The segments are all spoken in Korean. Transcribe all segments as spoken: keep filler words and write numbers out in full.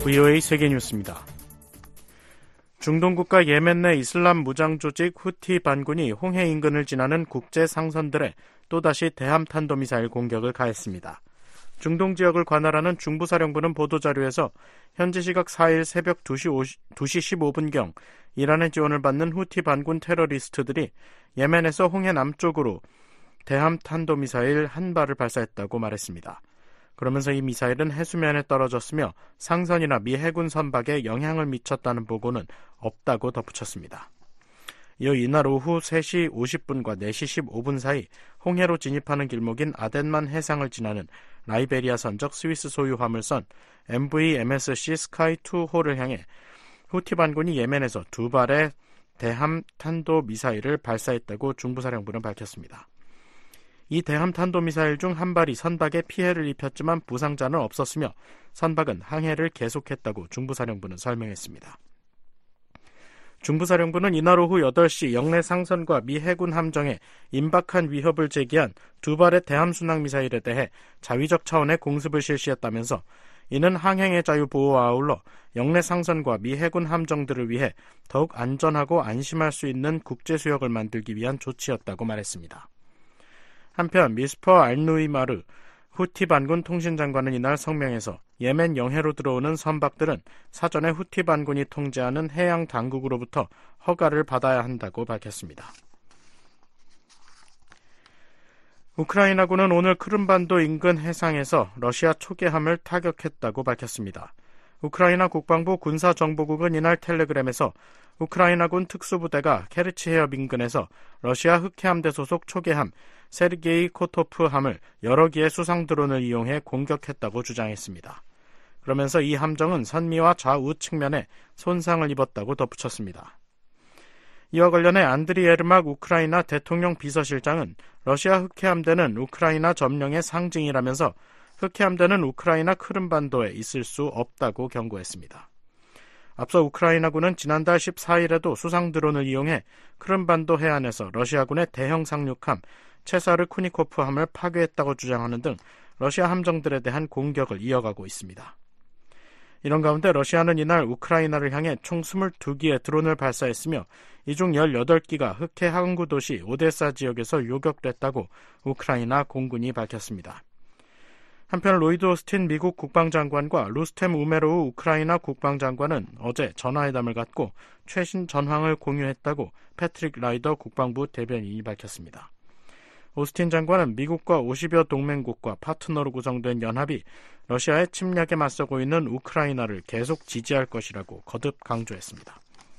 브이오에이 세계뉴스입니다. 중동 국가 예멘 내 이슬람 무장 조직 후티 반군이 홍해 인근을 지나는 국제 상선들에 또다시 대함 탄도미사일 공격을 가했습니다. 중동 지역을 관할하는 중부사령부는 보도자료에서 현지 시각 사 일 새벽 두 시 십오 분경 이란의 지원을 받는 후티 반군 테러리스트들이 예멘에서 홍해 남쪽으로 대함 탄도미사일 한 발을 발사했다고 말했습니다. 그러면서 이 미사일은 해수면에 떨어졌으며 상선이나 미 해군 선박에 영향을 미쳤다는 보고는 없다고 덧붙였습니다. 이어 이날 오후 세 시 오십 분과 네 시 십오 분 사이 홍해로 진입하는 길목인 아덴만 해상을 지나는 라이베리아 선적 스위스 소유 화물선 엠브이 엠에스씨 스카이 투 호를 향해 후티 반군이 예멘에서 두 발의 대함 탄도 미사일을 발사했다고 중부사령부는 밝혔습니다. 이 대함 탄도미사일 중 한 발이 선박에 피해를 입혔지만 부상자는 없었으며 선박은 항해를 계속했다고 중부사령부는 설명했습니다. 중부사령부는 이날 오후 여덟 시 영내 상선과 미 해군 함정에 임박한 위협을 제기한 두 발의 대함 순항미사일에 대해 자위적 차원의 공습을 실시했다면서 이는 항행의 자유 보호와 아울러 영내 상선과 미 해군 함정들을 위해 더욱 안전하고 안심할 수 있는 국제수역을 만들기 위한 조치였다고 말했습니다. 한편 미스퍼 알누이마르 후티 반군 통신장관은 이날 성명에서 예멘 영해로 들어오는 선박들은 사전에 후티 반군이 통제하는 해양 당국으로부터 허가를 받아야 한다고 밝혔습니다. 우크라이나군은 오늘 크림반도 인근 해상에서 러시아 초계함을 타격했다고 밝혔습니다. 우크라이나 국방부 군사정보국은 이날 텔레그램에서 우크라이나군 특수부대가 케르치 해협 인근에서 러시아 흑해함대 소속 초계함 세르게이 코토프함을 여러 개의 수상 드론을 이용해 공격했다고 주장했습니다. 그러면서 이 함정은 선미와 좌우 측면에 손상을 입었다고 덧붙였습니다. 이와 관련해 안드리 예르막 우크라이나 대통령 비서실장은 러시아 흑해함대는 우크라이나 점령의 상징이라면서 흑해함대는 우크라이나 크림반도에 있을 수 없다고 경고했습니다. 앞서 우크라이나군은 지난달 십사 일에도 수상 드론을 이용해 크림반도 해안에서 러시아군의 대형 상륙함 체사르 쿠니코프함을 파괴했다고 주장하는 등 러시아 함정들에 대한 공격을 이어가고 있습니다. 이런 가운데 러시아는 이날 우크라이나를 향해 총 이십이 기의 드론을 발사했으며 이 중 열여덟 기가 흑해 항구 도시 오데사 지역에서 요격됐다고 우크라이나 공군이 밝혔습니다. 한편 로이드 오스틴 미국 국방장관과 루스템 우메로우 우크라이나 국방장관은 어제 전화회담을 갖고 최신 전황을 공유했다고 패트릭 라이더 국방부 대변인이 밝혔습니다. 오스틴 장관은 미국과 오십여 동맹국과 파트너로 구성된 연합이 러시아의 침략에 맞서고 있는 우크라이나를 계속 지지할 것이라고 거듭 강조했습니다.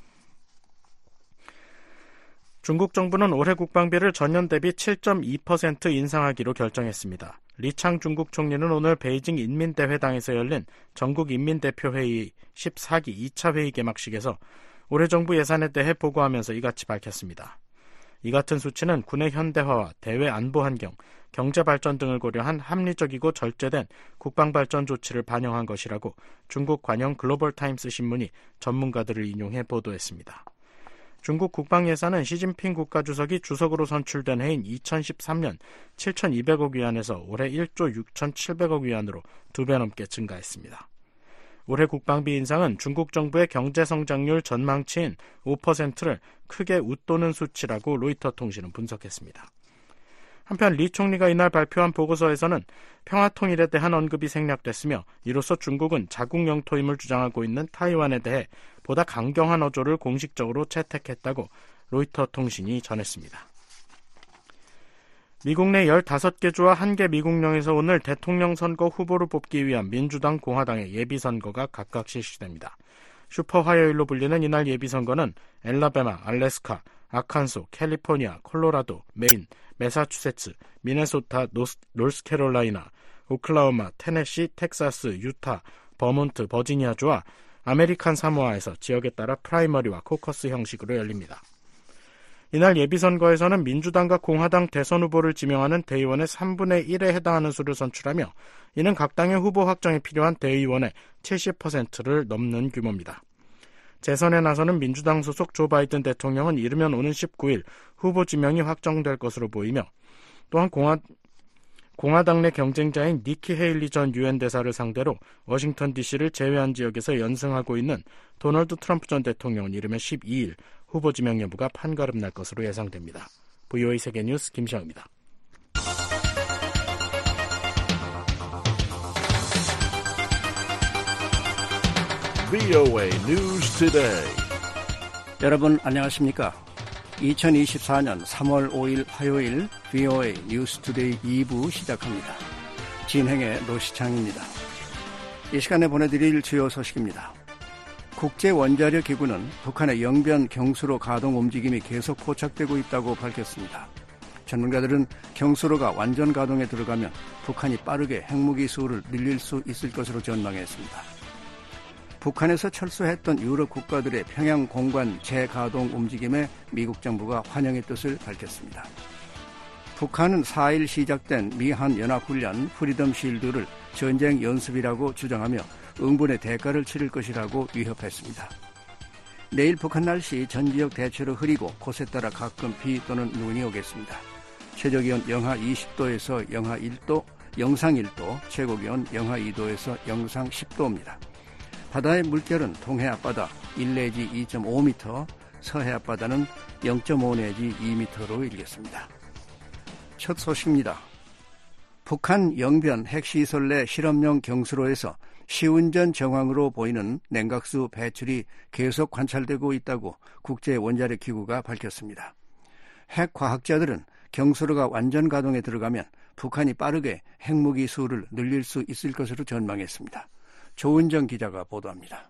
중국 정부는 올해 국방비를 전년 대비 칠 점 이 퍼센트 인상하기로 결정했습니다. 리창 중국 총리는 오늘 베이징 인민대회당에서 열린 전국인민대표회의 십사 기 이 차 회의 개막식에서 올해 정부 예산에 대해 보고하면서 이같이 밝혔습니다. 이 같은 수치는 군의 현대화와 대외 안보 환경, 경제 발전 등을 고려한 합리적이고 절제된 국방발전 조치를 반영한 것이라고 중국 관영 글로벌타임스 신문이 전문가들을 인용해 보도했습니다. 중국 국방 예산은 시진핑 국가주석이 주석으로 선출된 해인 이천십삼 년 칠천이백억 위안에서 올해 일조 육천칠백억 위안으로 두 배 넘게 증가했습니다. 올해 국방비 인상은 중국 정부의 경제성장률 전망치인 오 퍼센트를 크게 웃도는 수치라고 로이터 통신은 분석했습니다. 한편 리 총리가 이날 발표한 보고서에서는 평화통일에 대한 언급이 생략됐으며 이로써 중국은 자국 영토임을 주장하고 있는 타이완에 대해 보다 강경한 어조를 공식적으로 채택했다고 로이터 통신이 전했습니다. 미국 내 열다섯 개 주와 한 개 미국령에서 오늘 대통령 선거 후보를 뽑기 위한 민주당, 공화당의 예비선거가 각각 실시됩니다. 슈퍼 화요일로 불리는 이날 예비선거는 엘라베마, 알래스카, 아칸소, 캘리포니아, 콜로라도, 메인, 매사추세츠, 미네소타, 노스, 노스캐롤라이나, 오클라호마, 테네시, 텍사스, 유타, 버몬트, 버지니아주와 아메리칸 사모아에서 지역에 따라 프라이머리와 코커스 형식으로 열립니다. 이날 예비선거에서는 민주당과 공화당 대선 후보를 지명하는 대의원의 삼분의 일에 해당하는 수를 선출하며 이는 각 당의 후보 확정에 필요한 대의원의 칠십 퍼센트를 넘는 규모입니다. 재선에 나서는 민주당 소속 조 바이든 대통령은 이르면 오는 십구 일 후보 지명이 확정될 것으로 보이며 또한 공화, 공화당 내 경쟁자인 니키 헤일리 전 유엔 대사를 상대로 워싱턴 디씨를 제외한 지역에서 연승하고 있는 도널드 트럼프 전 대통령은 이르면 십이 일 후보 지명 여부가 판가름 날 것으로 예상됩니다. 브이오에이 세계뉴스 김시영입니다. 브이오에이 News Today. 여러분 안녕하십니까? 이천이십사년 삼월 오일 화요일 브이오에이 뉴스 투데이 이 부 시작합니다. 진행의 노시창입니다. 이 시간에 보내드릴 주요 소식입니다. 국제원자력기구는 북한의 영변 경수로 가동 움직임이 계속 포착되고 있다고 밝혔습니다. 전문가들은 경수로가 완전 가동에 들어가면 북한이 빠르게 핵무기 수를 늘릴 수 있을 것으로 전망했습니다. 북한에서 철수했던 유럽 국가들의 평양 공관 재가동 움직임에 미국 정부가 환영의 뜻을 밝혔습니다. 북한은 사 일 시작된 미한 연합훈련 프리덤 실드를 전쟁 연습이라고 주장하며 응분의 대가를 치를 것이라고 위협했습니다. 내일 북한 날씨 전 지역 대체로 흐리고 곳에 따라 가끔 비 또는 눈이 오겠습니다. 최저기온 영하 이십 도에서 영하 일 도, 영상 일 도, 최고기온 영하 이 도에서 영상 십 도입니다. 바다의 물결은 동해 앞바다 일 내지 이 점 오 미터, 서해 앞바다는 영 점 오 내지 이 미터로 일겠습니다. 첫 소식입니다. 북한 영변 핵시설 내 실험용 경수로에서 시운전 정황으로 보이는 냉각수 배출이 계속 관찰되고 있다고 국제원자력기구가 밝혔습니다. 핵과학자들은 경수로가 완전 가동에 들어가면 북한이 빠르게 핵무기 수를 늘릴 수 있을 것으로 전망했습니다. 조은정 기자가 보도합니다.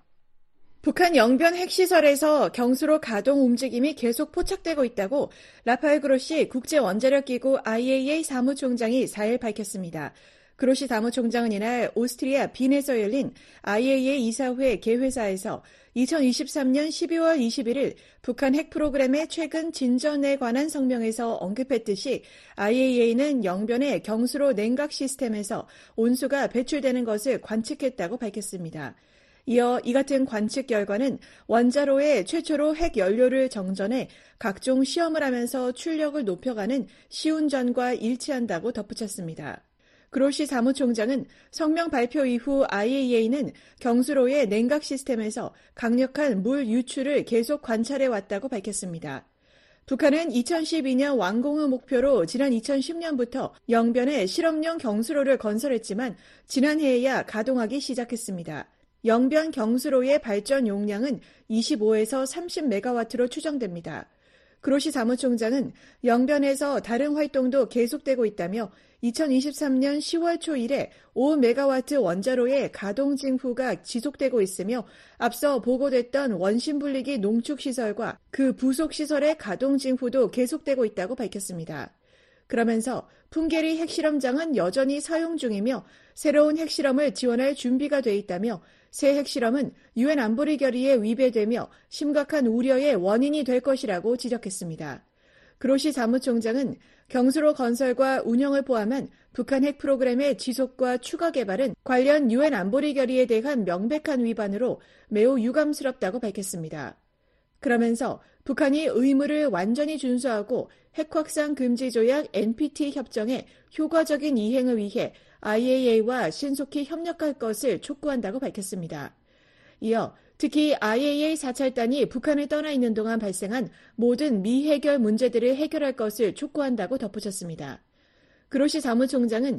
북한 영변 핵시설에서 경수로 가동 움직임이 계속 포착되고 있다고 라파엘 그로시 국제원자력기구 아이에이이에이 사무총장이 사 일 밝혔습니다. 그로시 사무총장은 이날 오스트리아 빈에서 열린 아이에이이에이 이사회 개회사에서 이천이십삼년 십이월 이십일일 북한 핵 프로그램의 최근 진전에 관한 성명에서 언급했듯이 아이에이이에이는 영변의 경수로 냉각 시스템에서 온수가 배출되는 것을 관측했다고 밝혔습니다. 이어 이 같은 관측 결과는 원자로에 최초로 핵 연료를 정전해 각종 시험을 하면서 출력을 높여가는 시운전과 일치한다고 덧붙였습니다. 그로시 사무총장은 성명 발표 이후 아이에이이에이는 경수로의 냉각 시스템에서 강력한 물 유출을 계속 관찰해 왔다고 밝혔습니다. 북한은 이천십이년 완공을 목표로 지난 이천십년부터 영변에 실험용 경수로를 건설했지만 지난해에야 가동하기 시작했습니다. 영변 경수로의 발전 용량은 이십오에서 삼십 메가와트로 추정됩니다. 그로시 사무총장은 영변에서 다른 활동도 계속되고 있다며 이천이십삼년 시월 초 이래 오 메가와트 원자로의 가동 징후가 지속되고 있으며 앞서 보고됐던 원심분리기 농축시설과 그 부속시설의 가동 징후도 계속되고 있다고 밝혔습니다. 그러면서 풍계리 핵실험장은 여전히 사용 중이며 새로운 핵실험을 지원할 준비가 돼 있다며 새 핵실험은 유엔 안보리 결의에 위배되며 심각한 우려의 원인이 될 것이라고 지적했습니다. 그로시 사무총장은 경수로 건설과 운영을 포함한 북한 핵 프로그램의 지속과 추가 개발은 관련 유엔 안보리 결의에 대한 명백한 위반으로 매우 유감스럽다고 밝혔습니다. 그러면서 북한이 의무를 완전히 준수하고 핵확산 금지 조약 엔피티 협정의 효과적인 이행을 위해 아이에이이에이와 신속히 협력할 것을 촉구한다고 밝혔습니다. 이어 특히 아이에이이에이 사찰단이 북한을 떠나 있는 동안 발생한 모든 미해결 문제들을 해결할 것을 촉구한다고 덧붙였습니다. 그로시 사무총장은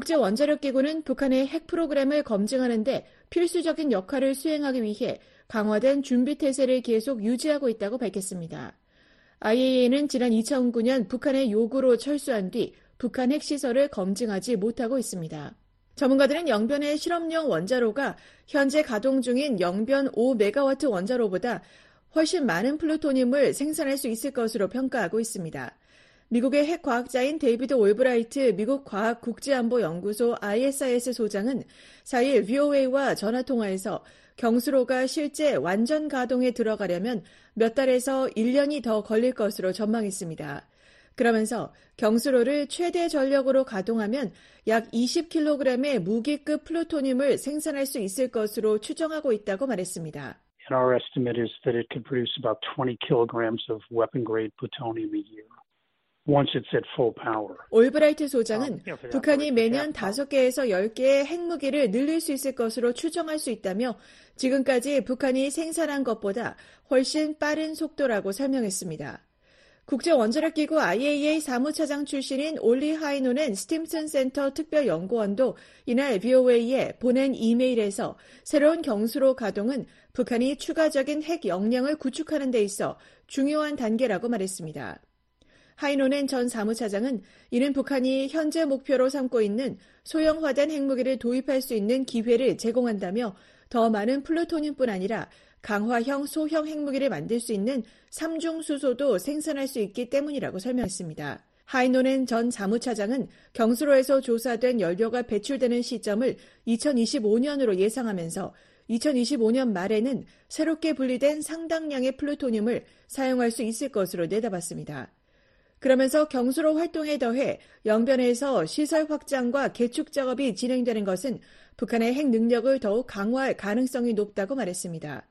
국제원자력기구는 북한의 핵 프로그램을 검증하는 데 필수적인 역할을 수행하기 위해 강화된 준비태세를 계속 유지하고 있다고 밝혔습니다. 아이에이이에이는 지난 이천구년 북한의 요구로 철수한 뒤 북한 핵시설을 검증하지 못하고 있습니다. 전문가들은 영변의 실험용 원자로가 현재 가동 중인 영변 오 메가와트 원자로보다 훨씬 많은 플루토늄을 생산할 수 있을 것으로 평가하고 있습니다. 미국의 핵과학자인 데이비드 올브라이트 미국 과학국제안보연구소 아이에스아이에스 소장은 사 일 브이오에이와 전화통화에서 경수로가 실제 완전 가동에 들어가려면 몇 달에서 일 년이 더 걸릴 것으로 전망했습니다. 그러면서 경수로를 최대 전력으로 가동하면 약 이십 킬로그램의 무기급 플루토늄을 생산할 수 있을 것으로 추정하고 있다고 말했습니다. And our estimate is that it could produce about twenty kilograms of weapon-grade plutonium a year. once it's at full power. 올브라이트 소장은 북한이 매년 다섯 개에서 열 개의 핵무기를 늘릴 수 있을 것으로 추정할 수 있다며 지금까지 북한이 생산한 것보다 훨씬 빠른 속도라고 설명했습니다. 국제원자력기구 아이에이이에이 사무차장 출신인 올리 하이노넨 스팀슨 센터 특별연구원도 이날 브이오에이에 보낸 이메일에서 새로운 경수로 가동은 북한이 추가적인 핵 역량을 구축하는 데 있어 중요한 단계라고 말했습니다. 하이노넨 전 사무차장은 이는 북한이 현재 목표로 삼고 있는 소형화된 핵무기를 도입할 수 있는 기회를 제공한다며 더 많은 플루토늄뿐 아니라 강화형 소형 핵무기를 만들 수 있는 삼중 수소도 생산할 수 있기 때문이라고 설명했습니다. 하이노넨 전 사무차장은 경수로에서 조사된 연료가 배출되는 시점을 이천이십오 년으로 예상하면서 이천이십오 년 말에는 새롭게 분리된 상당량의 플루토늄을 사용할 수 있을 것으로 내다봤습니다. 그러면서 경수로 활동에 더해 영변에서 시설 확장과 개축 작업이 진행되는 것은 북한의 핵 능력을 더욱 강화할 가능성이 높다고 말했습니다.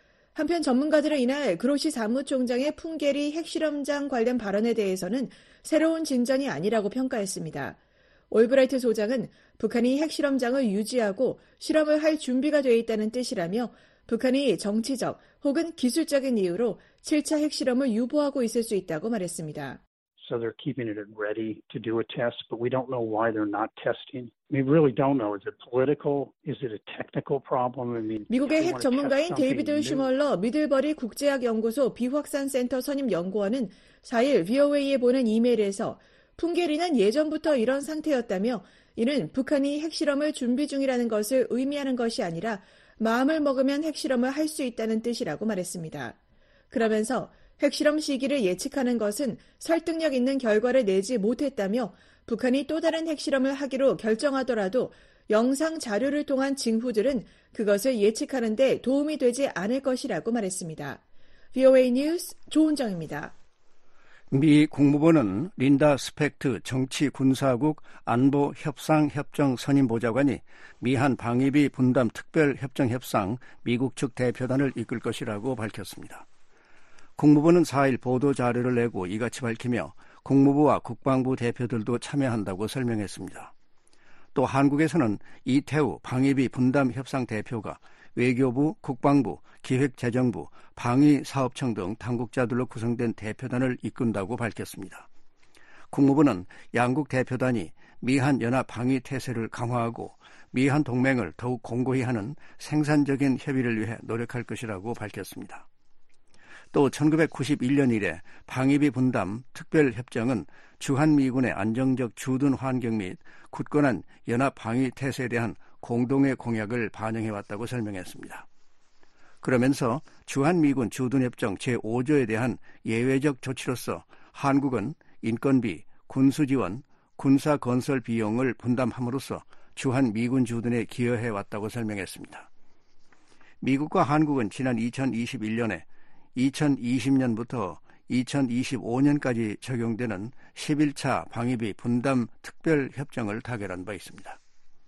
한편 전문가들은 이날 그로시 사무총장의 풍계리 핵실험장 관련 발언에 대해서는 새로운 진전이 아니라고 평가했습니다. 올브라이트 소장은 북한이 핵실험장을 유지하고 실험을 할 준비가 되어 있다는 뜻이라며 북한이 정치적 혹은 기술적인 이유로 칠 차 핵실험을 유보하고 있을 수 있다고 말했습니다. So they're keeping it ready to do a test, but we don't know why they're not testing. We really don't know. Is it political? Is it a technical problem? I mean, 미국의 핵 전문가인 데이비드 슈멀러 미들버리 국제학연구소 비확산 센터 선임 연구원은 사 일 브이오에이에 보낸 이메일에서 풍계리는 예전부터 이런 상태였다며 이는 북한이 핵실험을 준비 중이라는 것을 의미하는 것이 아니라 마음을 먹으면 핵실험을 할 수 있다는 뜻이라고 말했습니다. 그러면서 핵실험 시기를 예측하는 것은 설득력 있는 결과를 내지 못했다며 북한이 또 다른 핵실험을 하기로 결정하더라도 영상 자료를 통한 징후들은 그것을 예측하는 데 도움이 되지 않을 것이라고 말했습니다. 브이오에이 뉴스 조은정입니다. 미 국무부는 린다 스펙트 정치군사국 안보협상협정 선임보좌관이 미한 방위비 분담 특별협정협상 미국 측 대표단을 이끌 것이라고 밝혔습니다. 국무부는 사 일 보도자료를 내고 이같이 밝히며 국무부와 국방부 대표들도 참여한다고 설명했습니다. 또 한국에서는 이태우 방위비 분담 협상 대표가 외교부, 국방부, 기획재정부, 방위사업청 등 당국자들로 구성된 대표단을 이끈다고 밝혔습니다. 국무부는 양국 대표단이 미한 연합 방위 태세를 강화하고 미한 동맹을 더욱 공고히 하는 생산적인 협의를 위해 노력할 것이라고 밝혔습니다. 또 천구백구십일 년 이래 방위비 분담 특별협정은 주한미군의 안정적 주둔 환경 및 굳건한 연합 방위 태세에 대한 공동의 공약을 반영해왔다고 설명했습니다. 그러면서 주한미군 주둔협정 제오 조에 대한 예외적 조치로서 한국은 인건비, 군수지원, 군사건설 비용을 분담함으로써 주한미군 주둔에 기여해왔다고 설명했습니다. 미국과 한국은 지난 이천이십일 년에 이천이십 년부터 이천이십오 년까지 적용되는 십일 차 방위비 분담 특별협정을 타결한 바 있습니다.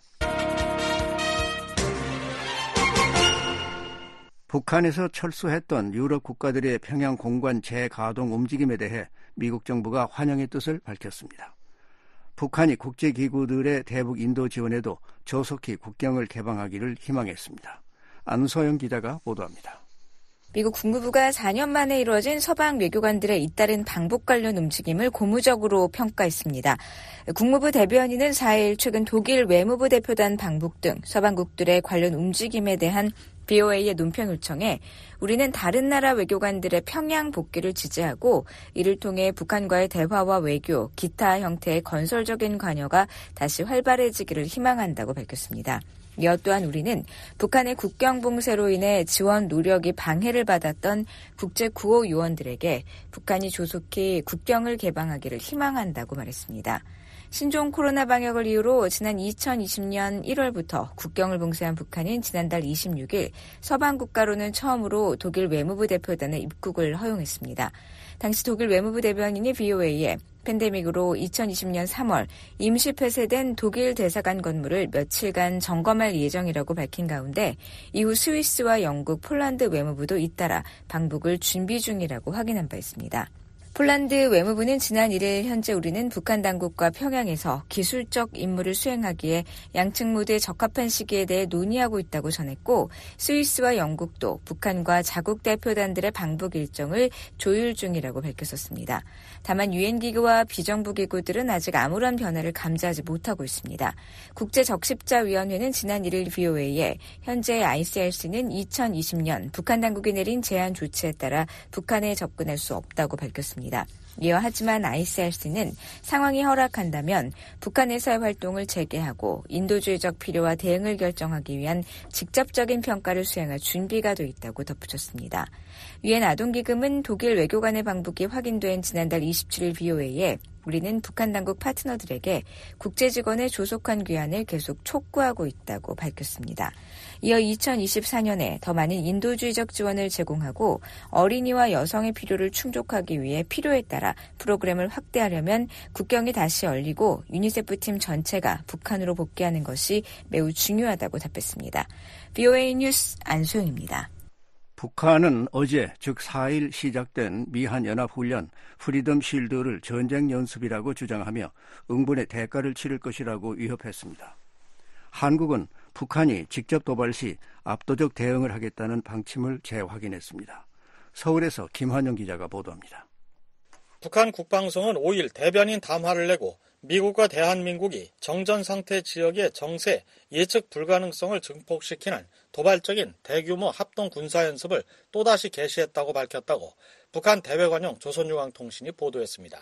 북한에서 철수했던 유럽 국가들의 평양 공관 재가동 움직임에 대해 미국 정부가 환영의 뜻을 밝혔습니다. 북한이 국제기구들의 대북 인도 지원에도 조속히 국경을 개방하기를 희망했습니다. 안소영 기자가 보도합니다. 미국 국무부가 사 년 만에 이루어진 서방 외교관들의 잇따른 방북 관련 움직임을 고무적으로 평가했습니다. 국무부 대변인은 사 일 최근 독일 외무부 대표단 방북 등 서방국들의 관련 움직임에 대한 브이오에이의 논평 요청에 우리는 다른 나라 외교관들의 평양 복귀를 지지하고 이를 통해 북한과의 대화와 외교, 기타 형태의 건설적인 관여가 다시 활발해지기를 희망한다고 밝혔습니다. 이어 또한 우리는 북한의 국경 봉쇄로 인해 지원 노력이 방해를 받았던 국제 구호 요원들에게 북한이 조속히 국경을 개방하기를 희망한다고 말했습니다. 신종 코로나 방역을 이유로 지난 이천이십 년 일월부터 국경을 봉쇄한 북한은 지난달 이십육 일 서방 국가로는 처음으로 독일 외무부 대표단의 입국을 허용했습니다. 당시 독일 외무부 대변인이 브이오에이에 팬데믹으로 이천이십 년 삼월 임시 폐쇄된 독일 대사관 건물을 며칠간 점검할 예정이라고 밝힌 가운데 이후 스위스와 영국, 폴란드 외무부도 잇따라 방북을 준비 중이라고 확인한 바 있습니다. 폴란드 외무부는 지난 일 일 현재 우리는 북한 당국과 평양에서 기술적 임무를 수행하기에 양측 모두에 적합한 시기에 대해 논의하고 있다고 전했고 스위스와 영국도 북한과 자국 대표단들의 방북 일정을 조율 중이라고 밝혔었습니다. 다만 유엔기구와 비정부기구들은 아직 아무런 변화를 감지하지 못하고 있습니다. 국제적십자위원회는 지난 일 일 브이오에이에 현재 아이씨알씨는 이천이십 년 북한 당국이 내린 제한 조치에 따라 북한에 접근할 수 없다고 밝혔습니다. 이어 하지만 아이씨알씨는 상황이 허락한다면 북한에서의 활동을 재개하고 인도주의적 필요와 대응을 결정하기 위한 직접적인 평가를 수행할 준비가 돼 있다고 덧붙였습니다. 유엔 아동기금은 독일 외교관의 방북이 확인된 지난달 이십칠 일 브이오에이에 우리는 북한 당국 파트너들에게 국제직원의 조속한 귀환을 계속 촉구하고 있다고 밝혔습니다. 이어 이천이십사 년에 더 많은 인도주의적 지원을 제공하고 어린이와 여성의 필요를 충족하기 위해 필요에 따라 프로그램을 확대하려면 국경이 다시 열리고 유니세프 팀 전체가 북한으로 복귀하는 것이 매우 중요하다고 답했습니다. 브이오에이 뉴스 안소영입니다. 북한은 어제 즉 사 일 시작된 미한연합훈련 프리덤 실드를 전쟁 연습이라고 주장하며 응분의 대가를 치를 것이라고 위협했습니다. 한국은 북한이 직접 도발 시 압도적 대응을 하겠다는 방침을 재확인했습니다. 서울에서 김환영 기자가 보도합니다. 북한 국방성은 오 일 대변인 담화를 내고 미국과 대한민국이 정전 상태 지역의 정세, 예측 불가능성을 증폭시키는 도발적인 대규모 합동 군사연습을 또다시 개시했다고 밝혔다고 북한 대외관용 조선중앙통신이 보도했습니다.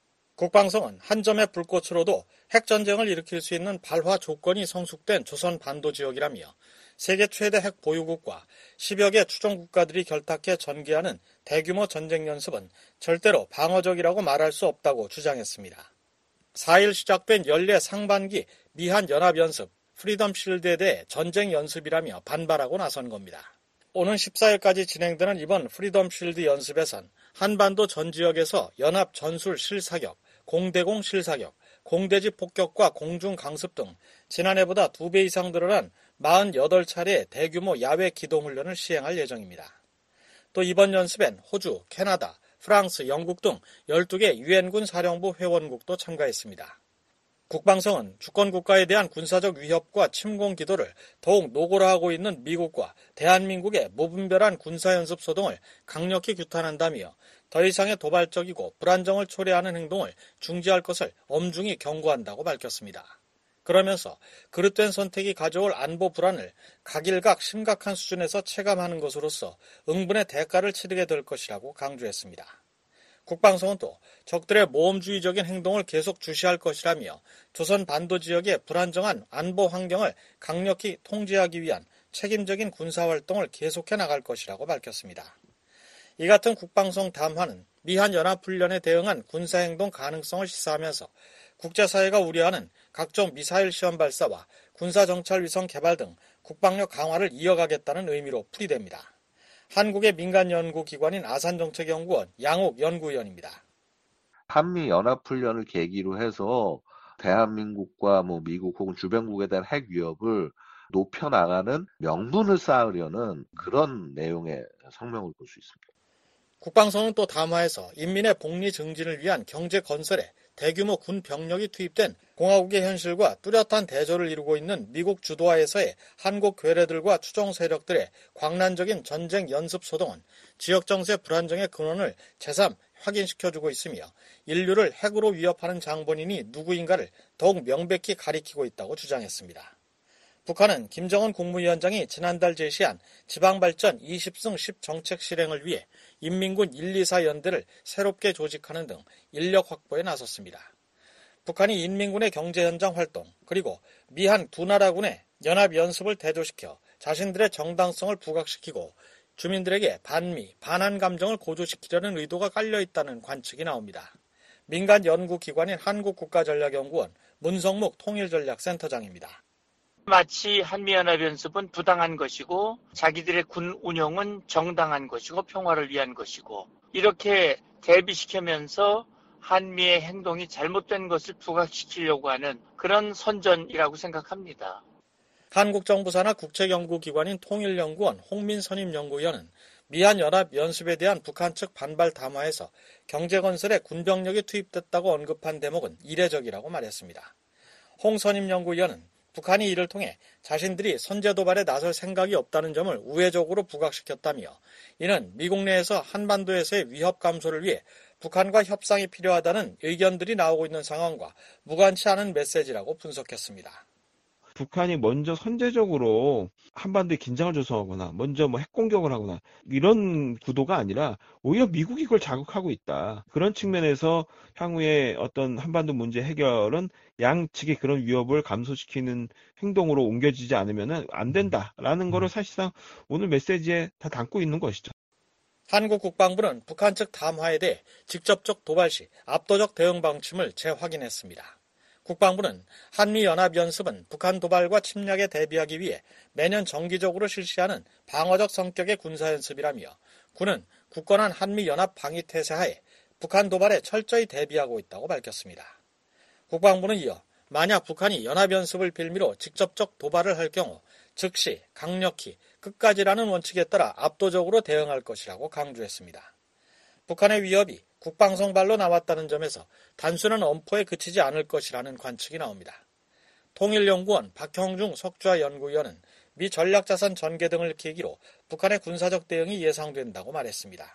국방성은 한 점의 불꽃으로도 핵전쟁을 일으킬 수 있는 발화 조건이 성숙된 조선 반도 지역이라며 세계 최대 핵 보유국과 십여 개 추종국가들이 결탁해 전개하는 대규모 전쟁 연습은 절대로 방어적이라고 말할 수 없다고 주장했습니다. 사 일 시작된 연례 상반기 미한연합연습 프리덤 실드에 대해 전쟁 연습이라며 반발하고 나선 겁니다. 오는 십사 일까지 진행되는 이번 프리덤 실드 연습에선 한반도 전 지역에서 연합 전술 실사격, 공대공 실사격, 공대지 폭격과 공중 강습 등 지난해보다 두 배 이상 늘어난 사십팔 차례의 대규모 야외 기동훈련을 시행할 예정입니다. 또 이번 연습엔 호주, 캐나다, 프랑스, 영국 등 열두 개 유엔군 사령부 회원국도 참가했습니다. 국방성은 주권국가에 대한 군사적 위협과 침공 기도를 더욱 노골화하고 있는 미국과 대한민국의 무분별한 군사연습 소동을 강력히 규탄한다며 더 이상의 도발적이고 불안정을 초래하는 행동을 중지할 것을 엄중히 경고한다고 밝혔습니다. 그러면서 그릇된 선택이 가져올 안보 불안을 각일각 심각한 수준에서 체감하는 것으로서 응분의 대가를 치르게 될 것이라고 강조했습니다. 국방성은 또 적들의 모험주의적인 행동을 계속 주시할 것이라며 조선 반도 지역의 불안정한 안보 환경을 강력히 통제하기 위한 책임적인 군사활동을 계속해 나갈 것이라고 밝혔습니다. 이 같은 국방성 담화는 미한연합훈련에 대응한 군사행동 가능성을 시사하면서 국제사회가 우려하는 각종 미사일 시험 발사와 군사정찰위성 개발 등 국방력 강화를 이어가겠다는 의미로 풀이됩니다. 한국의 민간연구기관인 아산정책연구원 양옥 연구위원입니다. 한미연합훈련을 계기로 해서 대한민국과 뭐 미국 혹은 주변국에 대한 핵 위협을 높여나가는 명분을 쌓으려는 그런 내용의 성명을 볼 수 있습니다. 국방성은 또 담화에서 인민의 복리 증진을 위한 경제 건설에 대규모 군 병력이 투입된 공화국의 현실과 뚜렷한 대조를 이루고 있는 미국 주도하에서의 한국 괴뢰들과 추종 세력들의 광란적인 전쟁 연습 소동은 지역 정세 불안정의 근원을 제삼 확인시켜주고 있으며 인류를 핵으로 위협하는 장본인이 누구인가를 더욱 명백히 가리키고 있다고 주장했습니다. 북한은 김정은 국무위원장이 지난달 제시한 지방발전 이십 승 십 정책 실행을 위해 인민군 일, 이, 사 연대를 새롭게 조직하는 등 인력 확보에 나섰습니다. 북한이 인민군의 경제 현장 활동 그리고 미한 두 나라군의 연합 연습을 대조시켜 자신들의 정당성을 부각시키고 주민들에게 반미, 반한 감정을 고조시키려는 의도가 깔려있다는 관측이 나옵니다. 민간 연구기관인 한국국가전략연구원 문성묵 통일전략센터장입니다. 마치 한미연합연습은 부당한 것이고 자기들의 군 운영은 정당한 것이고 평화를 위한 것이고 이렇게 대비시키면서 한미의 행동이 잘못된 것을 부각시키려고 하는 그런 선전이라고 생각합니다. 한국 정부 산하 국책연구기관인 통일연구원 홍민선임 연구위원은 미한연합연습에 대한 북한 측 반발 담화에서 경제건설에 군병력이 투입됐다고 언급한 대목은 이례적이라고 말했습니다. 홍선임 연구위원은 북한이 이를 통해 자신들이 선제도발에 나설 생각이 없다는 점을 우회적으로 부각시켰다며 이는 미국 내에서 한반도에서의 위협 감소를 위해 북한과 협상이 필요하다는 의견들이 나오고 있는 상황과 무관치 않은 메시지라고 분석했습니다. 북한이 먼저 선제적으로 한반도에 긴장을 조성하거나 먼저 뭐 핵공격을 하거나 이런 구도가 아니라 오히려 미국이 이걸 자극하고 있다. 그런 측면에서 향후에 어떤 한반도 문제 해결은 양측의 그런 위협을 감소시키는 행동으로 옮겨지지 않으면 안 된다라는 거를 사실상 오늘 메시지에 다 담고 있는 것이죠. 한국 국방부는 북한 측 담화에 대해 직접적 도발 시 압도적 대응 방침을 재확인했습니다. 국방부는 한미연합연습은 북한 도발과 침략에 대비하기 위해 매년 정기적으로 실시하는 방어적 성격의 군사연습이라며 군은 굳건한 한미연합 방위태세하에 북한 도발에 철저히 대비하고 있다고 밝혔습니다. 국방부는 이어 만약 북한이 연합연습을 빌미로 직접적 도발을 할 경우 즉시 강력히 끝까지라는 원칙에 따라 압도적으로 대응할 것이라고 강조했습니다. 북한의 위협이 국방성발로 나왔다는 점에서 단순한 엄포에 그치지 않을 것이라는 관측이 나옵니다. 통일연구원 박형중 석좌 연구위원은 미 전략자산 전개 등을 계기로 북한의 군사적 대응이 예상된다고 말했습니다.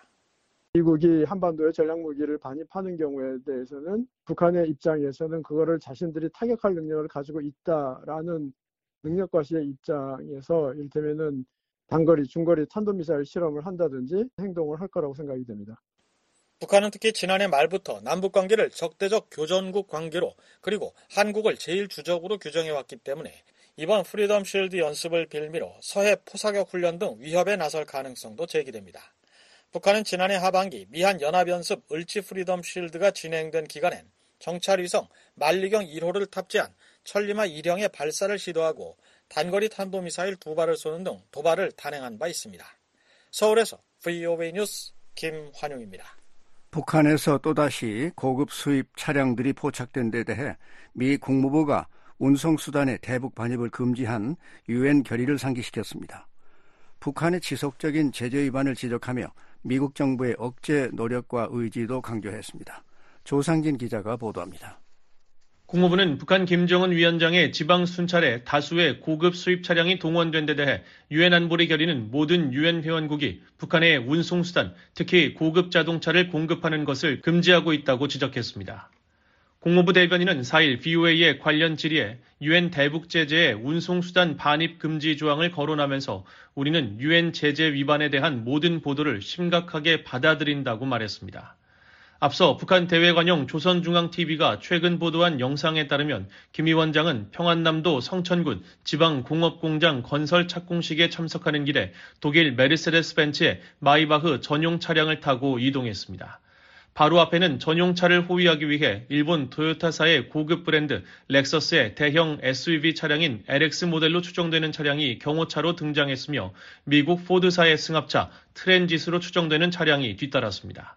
미국이 한반도에 전략무기를 반입하는 경우에 대해서는 북한의 입장에서는 그거를 자신들이 타격할 능력을 가지고 있다라는 능력과시의 입장에서 이를테면은 단거리, 중거리 탄도미사일 실험을 한다든지 행동을 할 거라고 생각이 됩니다. 북한은 특히 지난해 말부터 남북관계를 적대적 교전국 관계로 그리고 한국을 제일 주적으로 규정해왔기 때문에 이번 프리덤 쉴드 연습을 빌미로 서해 포사격 훈련 등 위협에 나설 가능성도 제기됩니다. 북한은 지난해 하반기 미한연합연습 을지 프리덤 쉴드가 진행된 기간엔 정찰위성 만리경 일 호를 탑재한 천리마 일 형의 발사를 시도하고 단거리 탄도미사일 두 발을 쏘는 등 도발을 단행한 바 있습니다. 서울에서 브이오에이 뉴스 김환용입니다. 북한에서 또다시 고급 수입 차량들이 포착된 데 대해 미 국무부가 운송수단의 대북 반입을 금지한 유엔 결의를 상기시켰습니다. 북한의 지속적인 제재 위반을 지적하며 미국 정부의 억제 노력과 의지도 강조했습니다. 조상진 기자가 보도합니다. 국무부는 북한 김정은 위원장의 지방 순찰에 다수의 고급 수입 차량이 동원된 데 대해 유엔 안보리 결의는 모든 유엔 회원국이 북한의 운송수단, 특히 고급 자동차를 공급하는 것을 금지하고 있다고 지적했습니다. 국무부 대변인은 사 일 브이오에이의 관련 질의에 유엔 대북 제재의 운송수단 반입 금지 조항을 거론하면서 우리는 유엔 제재 위반에 대한 모든 보도를 심각하게 받아들인다고 말했습니다. 앞서 북한 대외관용 조선중앙티비가 최근 보도한 영상에 따르면 김 위원장은 평안남도 성천군 지방공업공장 건설 착공식에 참석하는 길에 독일 메르세데스 벤츠의 마이바흐 전용 차량을 타고 이동했습니다. 바로 앞에는 전용차를 호위하기 위해 일본 토요타사의 고급 브랜드 렉서스의 대형 에스유브이 차량인 엘엑스 모델로 추정되는 차량이 경호차로 등장했으며 미국 포드사의 승합차 트랜짓으로 추정되는 차량이 뒤따랐습니다.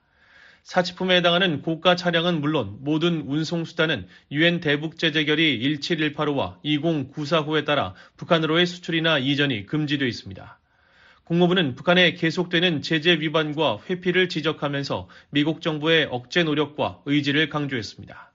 사치품에 해당하는 고가 차량은 물론 모든 운송수단은 유엔 대북제재결의 일칠일팔호와 이공구사호에 따라 북한으로의 수출이나 이전이 금지되어 있습니다. 국무부는 북한의 계속되는 제재 위반과 회피를 지적하면서 미국 정부의 억제 노력과 의지를 강조했습니다.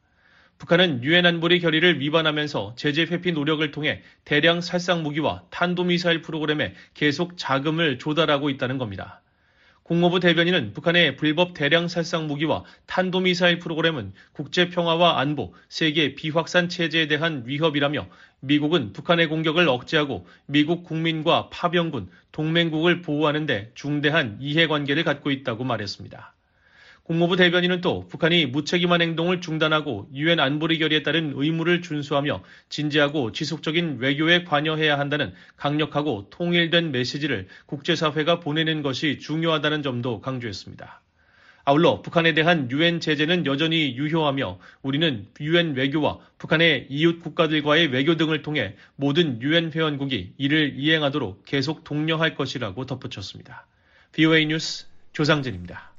북한은 유엔 안보리 결의를 위반하면서 제재 회피 노력을 통해 대량 살상 무기와 탄도미사일 프로그램에 계속 자금을 조달하고 있다는 겁니다. 국무부 대변인은 북한의 불법 대량 살상 무기와 탄도미사일 프로그램은 국제평화와 안보, 세계 비확산 체제에 대한 위협이라며 미국은 북한의 공격을 억제하고 미국 국민과 파병군, 동맹국을 보호하는 데 중대한 이해관계를 갖고 있다고 말했습니다. 국무부 대변인은 또 북한이 무책임한 행동을 중단하고 유엔 안보리 결의에 따른 의무를 준수하며 진지하고 지속적인 외교에 관여해야 한다는 강력하고 통일된 메시지를 국제사회가 보내는 것이 중요하다는 점도 강조했습니다. 아울러 북한에 대한 유엔 제재는 여전히 유효하며 우리는 유엔 외교와 북한의 이웃 국가들과의 외교 등을 통해 모든 유엔 회원국이 이를 이행하도록 계속 독려할 것이라고 덧붙였습니다. 브이오에이 뉴스 조상진입니다.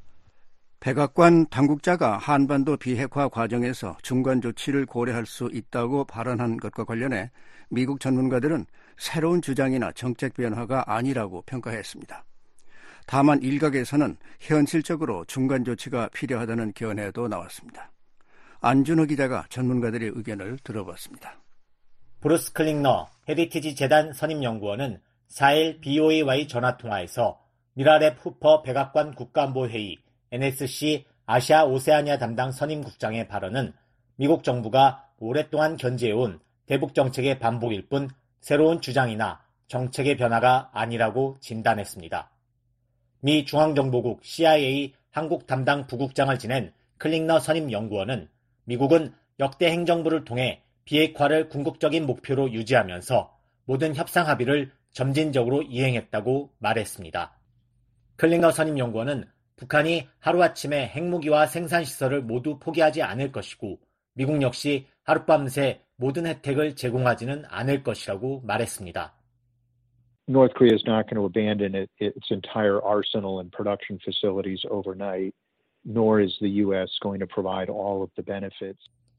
백악관 당국자가 한반도 비핵화 과정에서 중간 조치를 고려할 수 있다고 발언한 것과 관련해 미국 전문가들은 새로운 주장이나 정책 변화가 아니라고 평가했습니다. 다만 일각에서는 현실적으로 중간 조치가 필요하다는 견해도 나왔습니다. 안준호 기자가 전문가들의 의견을 들어봤습니다. 브루스 클링너 헤리티지 재단 선임연구원은 사일 비오에이와의 전화통화에서 미라랩 후퍼 백악관 국가안보회의 엔에스씨 아시아 오세아니아 담당 선임국장의 발언은 미국 정부가 오랫동안 견지해온 대북 정책의 반복일 뿐 새로운 주장이나 정책의 변화가 아니라고 진단했습니다. 미 중앙정보국 씨아이에이 한국 담당 부국장을 지낸 클링너 선임연구원은 미국은 역대 행정부를 통해 비핵화를 궁극적인 목표로 유지하면서 모든 협상 합의를 점진적으로 이행했다고 말했습니다. 클링너 선임연구원은 북한이 하루아침에 핵무기와 생산시설을 모두 포기하지 않을 것이고 미국 역시 하룻밤새 모든 혜택을 제공하지는 않을 것이라고 말했습니다. North Korea is not going to abandon it, its entire arsenal and production facilities overnight, nor is the U S going to provide all of the benefits.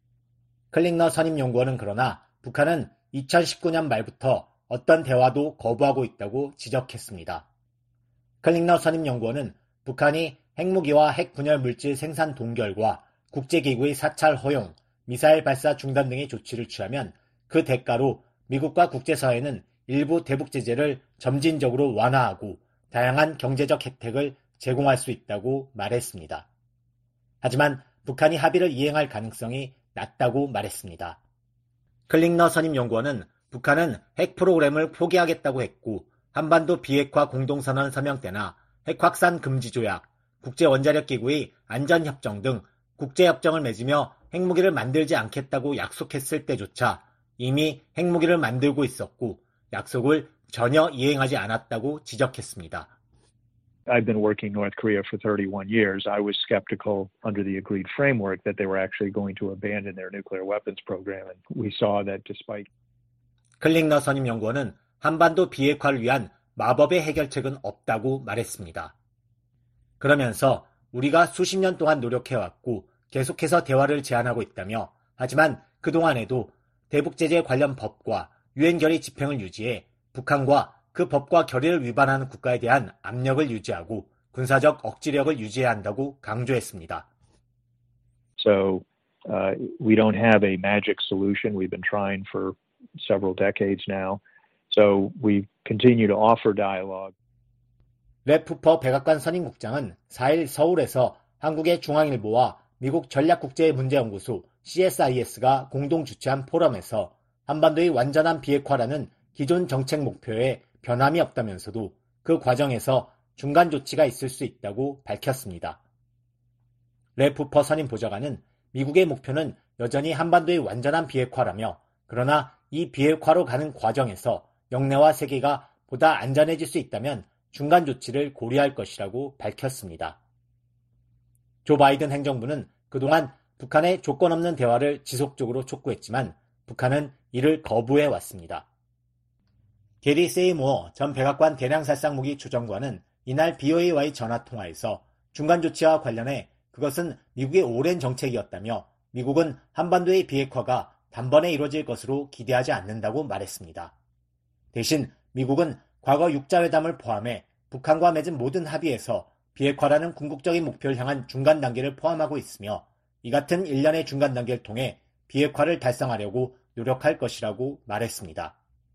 클링너 선임연구원은 그러나 북한은 이천십구 년 말부터 어떤 대화도 거부하고 있다고 지적했습니다. 클링너 선임연구원은 북한이 핵무기와 핵분열 물질 생산 동결과 국제기구의 사찰 허용, 미사일 발사 중단 등의 조치를 취하면 그 대가로 미국과 국제사회는 일부 대북 제재를 점진적으로 완화하고 다양한 경제적 혜택을 제공할 수 있다고 말했습니다. 하지만 북한이 합의를 이행할 가능성이 낮다고 말했습니다. 클링너 선임연구원은 북한은 핵 프로그램을 포기하겠다고 했고 한반도 비핵화 공동선언 서명 때나 핵 확산 금지 조약, 국제원자력기구의 안전협정 등 국제협정을 맺으며 핵무기를 만들지 않겠다고 약속했을 때조차 이미 핵무기를 만들고 있었고 약속을 전혀 이행하지 않았다고 지적했습니다. I've been working North Korea for thirty-one years. I was skeptical under the agreed framework that they were actually going to abandon their nuclear weapons program. And we saw that despite. 클링너 선임연구원은 한반도 비핵화를 위한 마법의 해결책은 없다고 말했습니다. 그러면서 우리가 수십 년 동안 노력해왔고 계속해서 대화를 제안하고 있다며 하지만 그동안에도 대북제재 관련 법과 유엔 결의 집행을 유지해 북한과 그 법과 결의를 위반하는 국가에 대한 압력을 유지하고 군사적 억지력을 유지해야 한다고 강조했습니다. So uh, we don't have a magic solution. We've been trying for several decades now. So we continue to offer dialogue. 랩 후퍼 백악관 선임국장은 사일 서울에서 한국의 중앙일보와 미국 전략국제문제연구소 씨에스아이에스가 공동 주최한 포럼에서 한반도의 완전한 비핵화라는 기존 정책 목표에 변함이 없다면서도 그 과정에서 중간 조치가 있을 수 있다고 밝혔습니다. 랩 후퍼 선임 보좌관은 미국의 목표는 여전히 한반도의 완전한 비핵화라며 그러나 이 비핵화로 가는 과정에서 영내와 세계가 보다 안전해질 수 있다면 중간 조치를 고려할 것이라고 밝혔습니다. 조 바이든 행정부는 그동안 북한의 조건 없는 대화를 지속적으로 촉구했지만 북한은 이를 거부해 왔습니다. 게리 세이모어 전 백악관 대량살상무기 조정관은 이날 비오에이와의 전화통화에서 중간 조치와 관련해 그것은 미국의 오랜 정책이었다며 미국은 한반도의 비핵화가 단번에 이루어질 것으로 기대하지 않는다고 말했습니다. 대신 미국은 과거 육자회담을 포함해 북한과 맺은 모든 합의에서 비핵화라는 궁극적인 목표를 향한 중간 단계를 포함하고 있으며 이 같은 일련의 중간 단계를 통해 비핵화를 달성하려고 노력할 것이라고 말했습니다.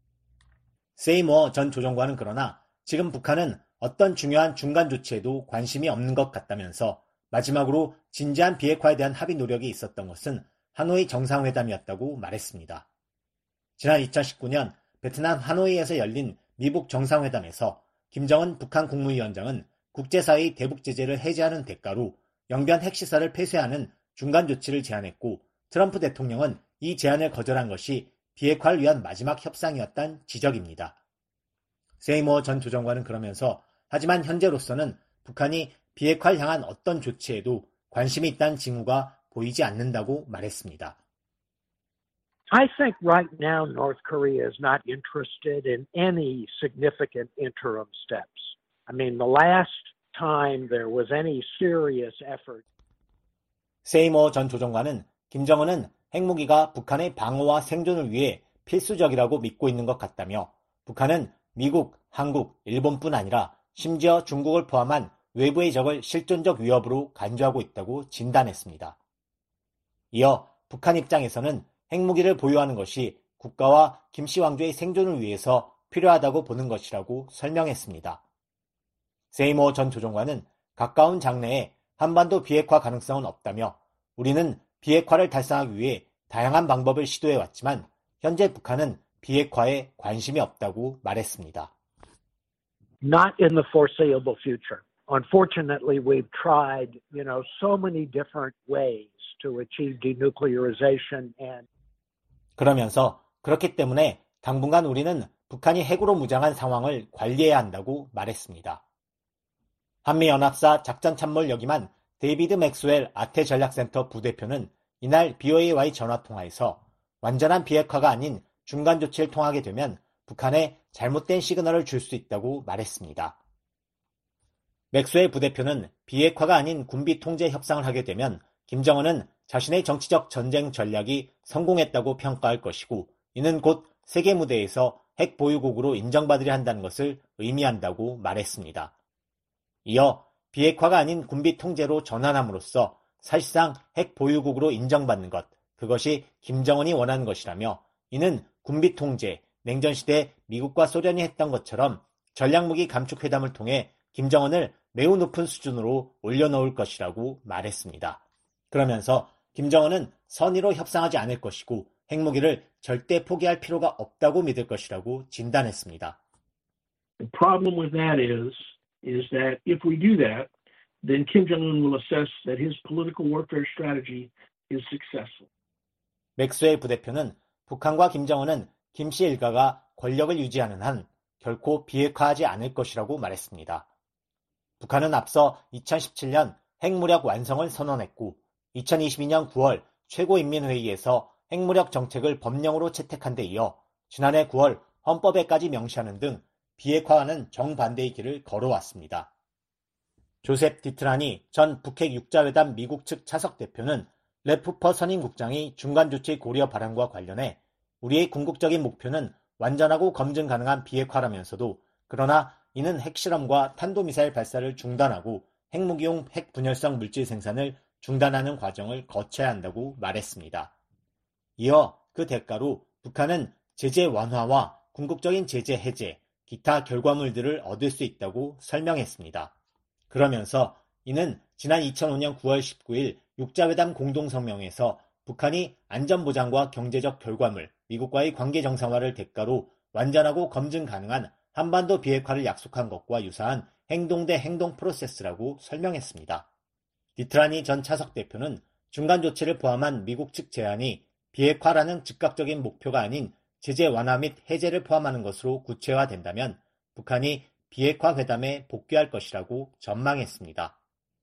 세이모어 전 조정관은 그러나 지금 북한은 어떤 중요한 중간 조치에도 관심이 없는 것 같다면서 마지막으로 진지한 비핵화에 대한 합의 노력이 있었던 것은 하노이 정상회담이었다고 말했습니다. 지난 이천십구 년 베트남 하노이에서 열린 미북 정상회담에서 김정은 북한 국무위원장은 국제사회의 대북 제재를 해제하는 대가로 영변 핵시설을 폐쇄하는 중간 조치를 제안했고 트럼프 대통령은 이 제안을 거절한 것이 비핵화를 위한 마지막 협상이었다는 지적입니다. 세이모어 전 조정관은 그러면서 하지만 현재로서는 북한이 비핵화를 향한 어떤 조치에도 관심이 있다는 징후가 보이지 않는다고 말했습니다. I think right now North Korea is not interested in any significant interim steps. I mean, the last time there was any serious effort. 세이모어 전 조정관은 김정은은 핵무기가 북한의 방어와 생존을 위해 필수적이라고 믿고 있는 것 같다며 북한은 미국, 한국, 일본뿐 아니라 심지어 중국을 포함한 외부의 적을 실존적 위협으로 간주하고 있다고 진단했습니다. 이어 북한 입장에서는 핵무기를 보유하는 것이 국가와 김씨 왕조의 생존을 위해서 필요하다고 보는 것이라고 설명했습니다. 세이모 전 조종관은 가까운 장래에 한반도 비핵화 가능성은 없다며 우리는 비핵화를 달성하기 위해 다양한 방법을 시도해왔지만 현재 북한은 비핵화에 관심이 없다고 말했습니다. Not in the foreseeable future. Unfortunately, we've tried, you know, so many different ways to achieve denuclearization and 그러면서 그렇기 때문에 당분간 우리는 북한이 핵으로 무장한 상황을 관리해야 한다고 말했습니다. 한미연합사 작전참모를 역임한 데이비드 맥스웰 아태전략센터 부대표는 이날 비오에이와의 전화통화에서 완전한 비핵화가 아닌 중간 조치를 통하게 되면 북한에 잘못된 시그널을 줄 수 있다고 말했습니다. 맥스웰 부대표는 비핵화가 아닌 군비 통제 협상을 하게 되면 김정은은 자신의 정치적 전쟁 전략이 성공했다고 평가할 것이고 이는 곧 세계 무대에서 핵 보유국으로 인정받으려 한다는 것을 의미한다고 말했습니다. 이어 비핵화가 아닌 군비 통제로 전환함으로써 사실상 핵 보유국으로 인정받는 것, 그것이 김정은이 원하는 것이라며 이는 군비 통제, 냉전시대 미국과 소련이 했던 것처럼 전략무기 감축 회담을 통해 김정은을 매우 높은 수준으로 올려놓을 것이라고 말했습니다. 그러면서 김정은은 선의로 협상하지 않을 것이고 핵무기를 절대 포기할 필요가 없다고 믿을 것이라고 진단했습니다. The problem with that is, is that if we do that, then Kim Jong-un will assess that his political warfare strategy is successful. 맥스웰 부대표는 북한과 김정은은 김씨 일가가 권력을 유지하는 한 결코 비핵화하지 않을 것이라고 말했습니다. 북한은 앞서 이천십칠 년 핵무력 완성을 선언했고 이천이십이 년 구월 최고인민회의에서 핵무력 정책을 법령으로 채택한 데 이어 지난해 구월 헌법에까지 명시하는 등 비핵화하는 정반대의 길을 걸어왔습니다. 조셉 디트라니 전 북핵 육자회담 미국 측 차석 대표는 레프퍼 선임국장이 중간조치 고려 발언과 관련해 우리의 궁극적인 목표는 완전하고 검증 가능한 비핵화라면서도 그러나 이는 핵실험과 탄도미사일 발사를 중단하고 핵무기용 핵분열성 물질 생산을 중단하는 과정을 거쳐야 한다고 말했습니다. 이어 그 대가로 북한은 제재 완화와 궁극적인 제재 해제, 기타 결과물들을 얻을 수 있다고 설명했습니다. 그러면서 이는 지난 이천오 년 구월 십구일 육자회담 공동성명에서 북한이 안전보장과 경제적 결과물, 미국과의 관계 정상화를 대가로 완전하고 검증 가능한 한반도 비핵화를 약속한 것과 유사한 행동 대 행동 프로세스라고 설명했습니다. 디트라니 전 차석 대표는 중간 조치를 포함한 미국 측 제안이 비핵화라는 즉각적인 목표가 아닌 제재 완화 및 해제를 포함하는 것으로 구체화된다면 북한이 비핵화 회담에 복귀할 것이라고 전망했습니다.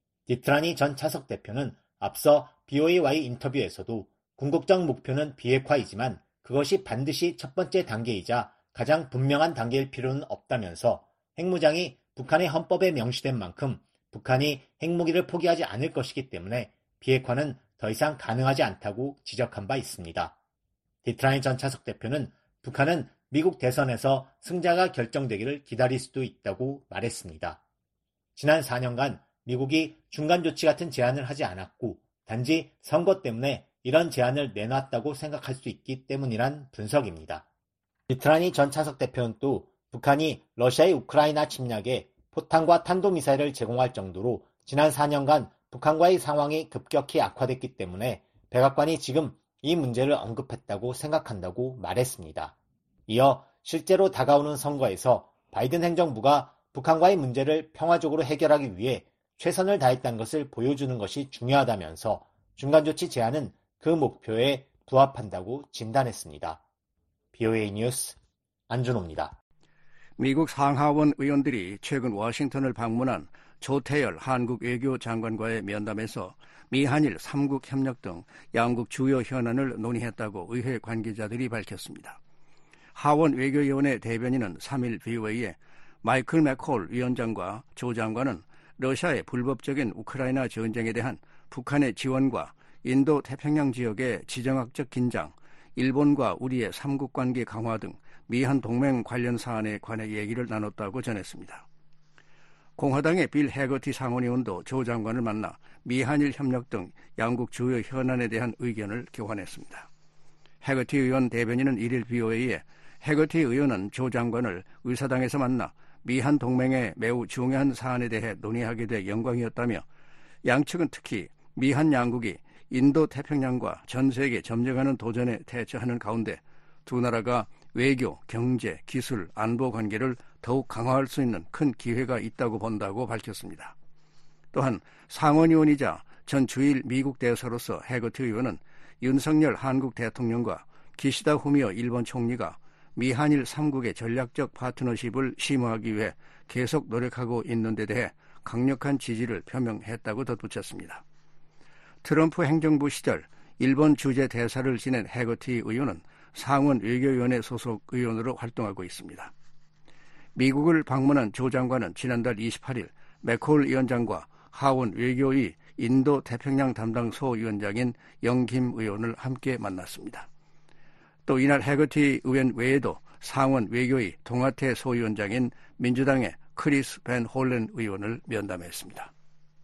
디트라니 전 차석 대표는 앞서 비오에이와의 인터뷰에서도 궁극적 목표는 비핵화이지만 그것이 반드시 첫 번째 단계이자 가장 분명한 단계일 필요는 없다면서 핵무장이 북한의 헌법에 명시된 만큼 북한이 핵무기를 포기하지 않을 것이기 때문에 비핵화는 더 이상 가능하지 않다고 지적한 바 있습니다. 디트라니 전 차석 대표는 북한은 미국 대선에서 승자가 결정되기를 기다릴 수도 있다고 말했습니다. 지난 사 년간 미국이 중간조치 같은 제안을 하지 않았고 단지 선거 때문에 이런 제안을 내놨다고 생각할 수 있기 때문이란 분석입니다. 디트라니 전 차석 대표는 또 북한이 러시아의 우크라이나 침략에 포탄과 탄도미사일을 제공할 정도로 지난 사 년간 북한과의 상황이 급격히 악화됐기 때문에 백악관이 지금 이 문제를 언급했다고 생각한다고 말했습니다. 이어 실제로 다가오는 선거에서 바이든 행정부가 북한과의 문제를 평화적으로 해결하기 위해 최선을 다했다는 것을 보여주는 것이 중요하다면서 중간조치 제안은 그 목표에 부합한다고 진단했습니다. 비오에이 뉴스 안준호입니다. 미국 상하원 의원들이 최근 워싱턴을 방문한 조태열 한국 외교장관과의 면담에서 미한일 삼국 협력 등 양국 주요 현안을 논의했다고 의회 관계자들이 밝혔습니다. 하원 외교위원회 대변인은 삼 일 비오에이에 마이클 맥콜 위원장과 조 장관은 러시아의 불법적인 우크라이나 전쟁에 대한 북한의 지원과 인도 태평양 지역의 지정학적 긴장, 일본과 우리의 삼국 관계 강화 등 미한 동맹 관련 사안에 관해 얘기를 나눴다고 전했습니다. 공화당의 빌 해거티 상원의원도 조 장관을 만나 미한일 협력 등 양국 주요 현안에 대한 의견을 교환했습니다. 해거티 의원 대변인은 일일 비오에이에 해거티 의원은 조 장관을 의사당에서 만나 미한 동맹의 매우 중요한 사안에 대해 논의하게 돼 영광이었다며 양측은 특히 미한 양국이 인도 태평양과 전 세계 점령하는 도전에 대처하는 가운데 두 나라가 외교, 경제, 기술, 안보 관계를 더욱 강화할 수 있는 큰 기회가 있다고 본다고 밝혔습니다. 또한 상원의원이자 전 주일 미국 대사로서 해거티 의원은 윤석열 한국 대통령과 기시다 후미오 일본 총리가 미한일 삼국의 전략적 파트너십을 심화하기 위해 계속 노력하고 있는 데 대해 강력한 지지를 표명했다고 덧붙였습니다. 트럼프 행정부 시절 일본 주재 대사를 지낸 해거티 의원은 상원 외교위원회 소속 의원으로 활동하고 있습니다. 미국을 방문한 조 장관은 지난달 이십팔일 맥콜 위원장과 하원 외교위 인도 태평양 담당 소위원장인 영김 의원을 함께 만났습니다. 또 이날 해거티 의원 외에도 상원 외교위 동아태 소위원장인 민주당의 크리스 벤 홀렌 의원을 면담했습니다.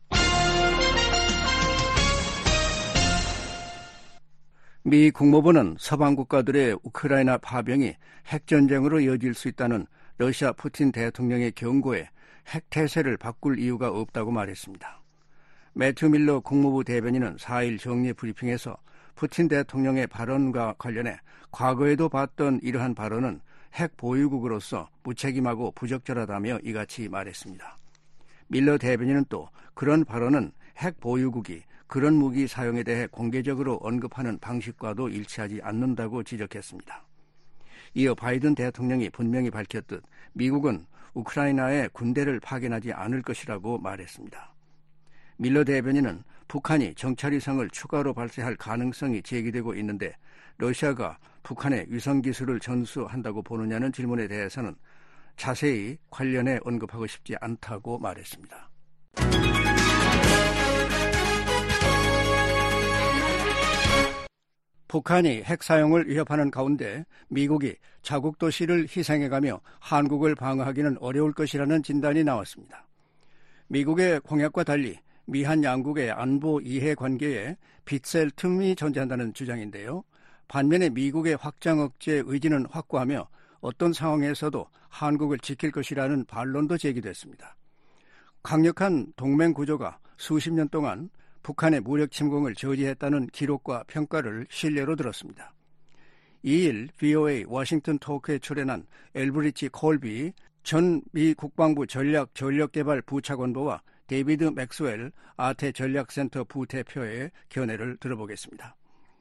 미 국무부는 서방 국가들의 우크라이나 파병이 핵전쟁으로 이어질 수 있다는 러시아 푸틴 대통령의 경고에 핵태세를 바꿀 이유가 없다고 말했습니다. 매튜 밀러 국무부 대변인은 사일 정례 브리핑에서 푸틴 대통령의 발언과 관련해 과거에도 봤던 이러한 발언은 핵 보유국으로서 무책임하고 부적절하다며 이같이 말했습니다. 밀러 대변인은 또 그런 발언은 핵 보유국이 그런 무기 사용에 대해 공개적으로 언급하는 방식과도 일치하지 않는다고 지적했습니다. 이어 바이든 대통령이 분명히 밝혔듯 미국은 우크라이나에 군대를 파견하지 않을 것이라고 말했습니다. 밀러 대변인은 북한이 정찰위성을 추가로 발사할 가능성이 제기되고 있는데 러시아가 북한의 위성기술을 전수한다고 보느냐는 질문에 대해서는 자세히 관련해 언급하고 싶지 않다고 말했습니다. 북한이 핵 사용을 위협하는 가운데 미국이 자국 도시를 희생해가며 한국을 방어하기는 어려울 것이라는 진단이 나왔습니다. 미국의 공약과 달리 미한 양국의 안보 이해 관계에 빗셀 틈이 존재한다는 주장인데요. 반면에 미국의 확장 억제 의지는 확고하며 어떤 상황에서도 한국을 지킬 것이라는 반론도 제기됐습니다. 강력한 동맹 구조가 수십 년 동안 북한의 무력 침공을 저지했다는 기록과 평가를 신뢰로 들었습니다. 이일 브이오에이 워싱턴 토크에 출연한 엘브리치 콜비 전 미 국방부 전략 전력개발 부차관보와 데이비드 맥스웰 아태 전략센터 부대표의 견해를 들어보겠습니다.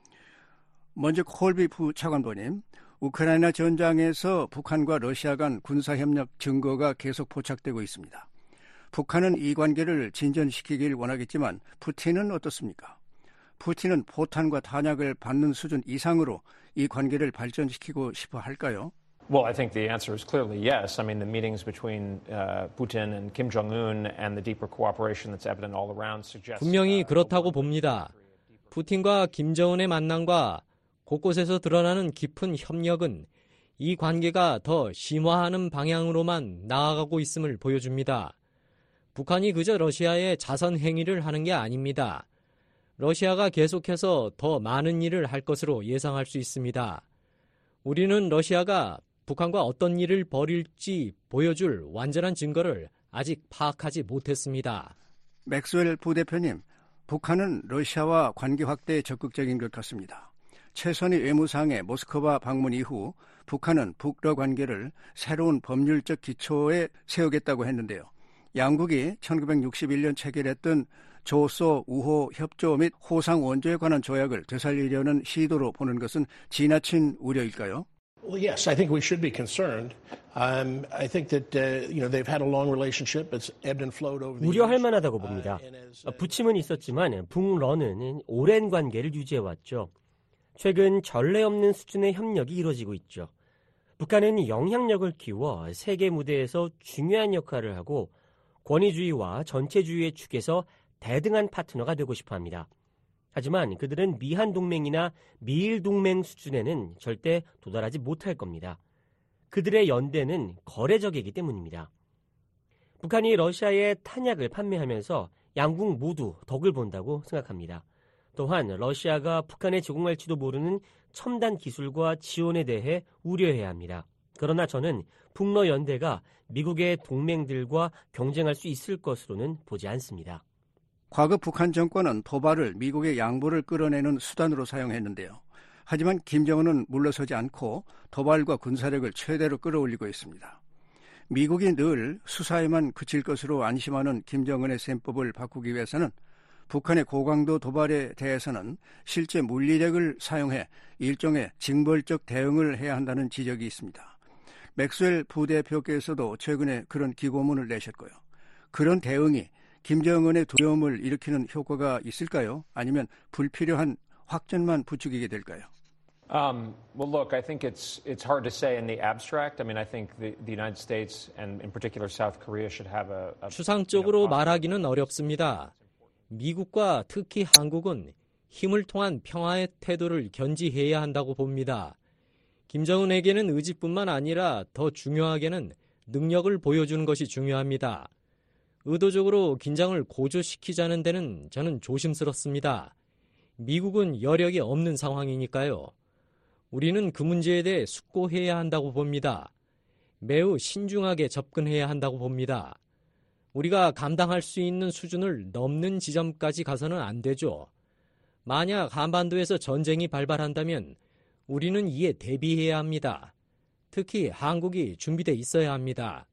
먼저 콜비 부차관보님, 우크라이나 전장에서 북한과 러시아 간 군사협력 증거가 계속 포착되고 있습니다. 북한은 이 관계를 진전시키길 원하겠지만 푸틴은 어떻습니까? 푸틴은 포탄과 탄약을 받는 수준 이상으로 이 관계를 발전시키고 싶어 할까요? Well, I think the answer is clearly yes. I mean, the meetings between uh, Putin and Kim Jong-un and the deeper cooperation that's evident all around suggests. 분명히 그렇다고 봅니다. 푸틴과 김정은의 만남과 곳곳에서 드러나는 깊은 협력은 이 관계가 더 심화하는 방향으로만 나아가고 있음을 보여줍니다. 북한이 그저 러시아의 자선 행위를 하는 게 아닙니다. 러시아가 계속해서 더 많은 일을 할 것으로 예상할 수 있습니다. 우리는 러시아가 북한과 어떤 일을 벌일지 보여줄 완전한 증거를 아직 파악하지 못했습니다. 맥스웰 부대표님, 북한은 러시아와 관계 확대에 적극적인 것 같습니다. 최선희 외무상의 모스크바 방문 이후 북한은 북러 관계를 새로운 법률적 기초에 세우겠다고 했는데요. 양국이 천구백육십일 년 체결했던 조소 우호 협조 및 호상 원조에 관한 조약을 되살리려는 시도로 보는 것은 지나친 우려일까요? Well, yes, I think we should be concerned. Um, I think that uh, you know they've had a long relationship. It's ebbed and flowed over the years. 우려할 만하다고 봅니다. 부침은 있었지만 북러는 오랜 관계를 유지해왔죠. 최근 전례 없는 수준의 협력이 이루어지고 있죠. 북한은 영향력을 키워 세계 무대에서 중요한 역할을 하고 권위주의와 전체주의의 축에서 대등한 파트너가 되고 싶어합니다. 하지만 그들은 미한 동맹이나 미일 동맹 수준에는 절대 도달하지 못할 겁니다. 그들의 연대는 거래적이기 때문입니다. 북한이 러시아에 탄약을 판매하면서 양국 모두 덕을 본다고 생각합니다. 또한 러시아가 북한에 제공할지도 모르는 첨단 기술과 지원에 대해 우려해야 합니다. 그러나 저는 북러 연대가 미국의 동맹들과 경쟁할 수 있을 것으로는 보지 않습니다. 과거 북한 정권은 도발을 미국의 양보를 끌어내는 수단으로 사용했는데요. 하지만 김정은은 물러서지 않고 도발과 군사력을 최대로 끌어올리고 있습니다. 미국이 늘 수사에만 그칠 것으로 안심하는 김정은의 셈법을 바꾸기 위해서는 북한의 고강도 도발에 대해서는 실제 물리력을 사용해 일종의 징벌적 대응을 해야 한다는 지적이 있습니다. 맥스웰 부대표께서도 최근에 그런 기고문을 내셨고요. 그런 대응이 김정은의 두려움을 일으키는 효과가 있을까요? 아니면 불필요한 확전만 부추기게 될까요? Um, well, look, I think it's it's hard to say in the abstract. I mean, I think the, the United States and in particular South Korea should have a, a 추상적으로 말하기는 어렵습니다. 미국과 특히 한국은 힘을 통한 평화의 태도를 견지해야 한다고 봅니다. 김정은에게는 의지뿐만 아니라 더 중요하게는 능력을 보여주는 것이 중요합니다. 의도적으로 긴장을 고조시키자는 데는 저는 조심스럽습니다. 미국은 여력이 없는 상황이니까요. 우리는 그 문제에 대해 숙고해야 한다고 봅니다. 매우 신중하게 접근해야 한다고 봅니다. 우리가 감당할 수 있는 수준을 넘는 지점까지 가서는 안 되죠. 만약 한반도에서 전쟁이 발발한다면 우리는 이에 대비해야 합니다. 특히 한국이 준비되어 있어야 합니다.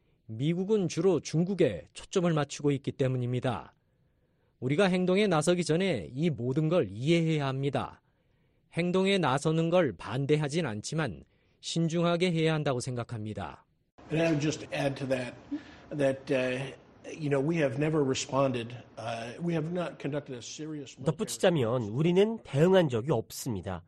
미국은 주로 중국에 초점을 맞추고 있기 때문입니다. 우리가 행동에 나서기 전에 이 모든 걸 이해해야 합니다. 행동에 나서는 걸 반대하진 않지만 신중하게 해야 한다고 생각합니다. And I would just add to that that uh, you know we have never responded. Uh, we have not conducted a serious. 덧붙이자면 우리는 대응한 적이 없습니다.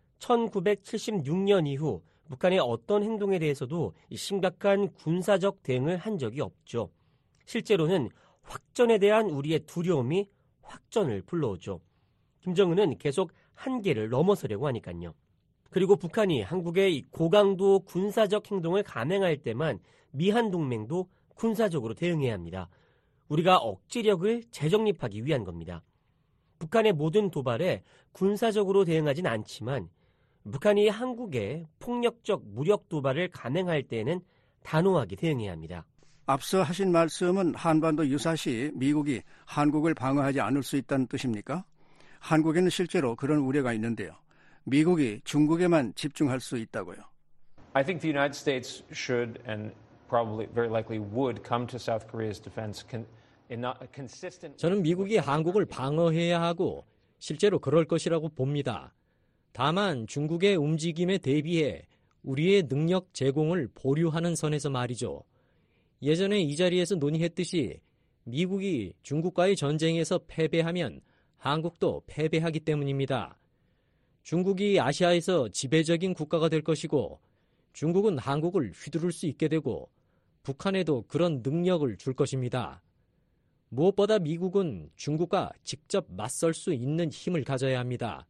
천구백칠십육 년 이후 북한의 어떤 행동에 대해서도 심각한 군사적 대응을 한 적이 없죠. 실제로는 확전에 대한 우리의 두려움이 확전을 불러오죠. 김정은은 계속 한계를 넘어서려고 하니까요. 그리고 북한이 한국의 고강도 군사적 행동을 감행할 때만 미한 동맹도 군사적으로 대응해야 합니다. 우리가 억지력을 재정립하기 위한 겁니다. 북한의 모든 도발에 군사적으로 대응하진 않지만 북한이 한국에 폭력적 무력 도발을 감행할 때에는 단호하게 대응해야 합니다. 앞서 하신 말씀은 한반도 유사시 미국이 한국을 방어하지 않을 수 있다는 뜻입니까? 한국에는 실제로 그런 우려가 있는데요. 미국이 중국에만 집중할 수 있다고요. I think the United States should and probably very likely would come to South Korea's defense in a consistent. 저는 미국이 한국을 방어해야 하고 실제로 그럴 것이라고 봅니다. 다만 중국의 움직임에 대비해 우리의 능력 제공을 보류하는 선에서 말이죠. 예전에 이 자리에서 논의했듯이 미국이 중국과의 전쟁에서 패배하면 한국도 패배하기 때문입니다. 중국이 아시아에서 지배적인 국가가 될 것이고 중국은 한국을 휘두를 수 있게 되고 북한에도 그런 능력을 줄 것입니다. 무엇보다 미국은 중국과 직접 맞설 수 있는 힘을 가져야 합니다.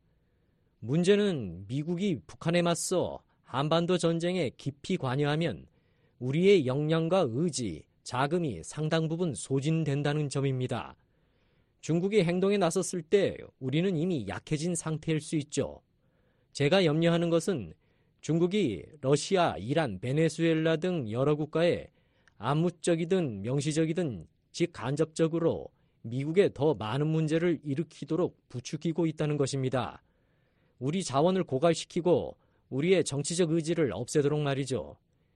문제는 미국이 북한에 맞서 한반도 전쟁에 깊이 관여하면 우리의 역량과 의지, 자금이 상당 부분 소진된다는 점입니다. 중국이 행동에 나섰을 때 우리는 이미 약해진 상태일 수 있죠. 제가 염려하는 것은 중국이 러시아, 이란, 베네수엘라 등 여러 국가에 암묵적이든 명시적이든 직간접적으로 미국에 더 많은 문제를 일으키도록 부추기고 있다는 것입니다. 우리 자원을 고갈시키고 우리의 정치적 의지를 없애도록 말이죠.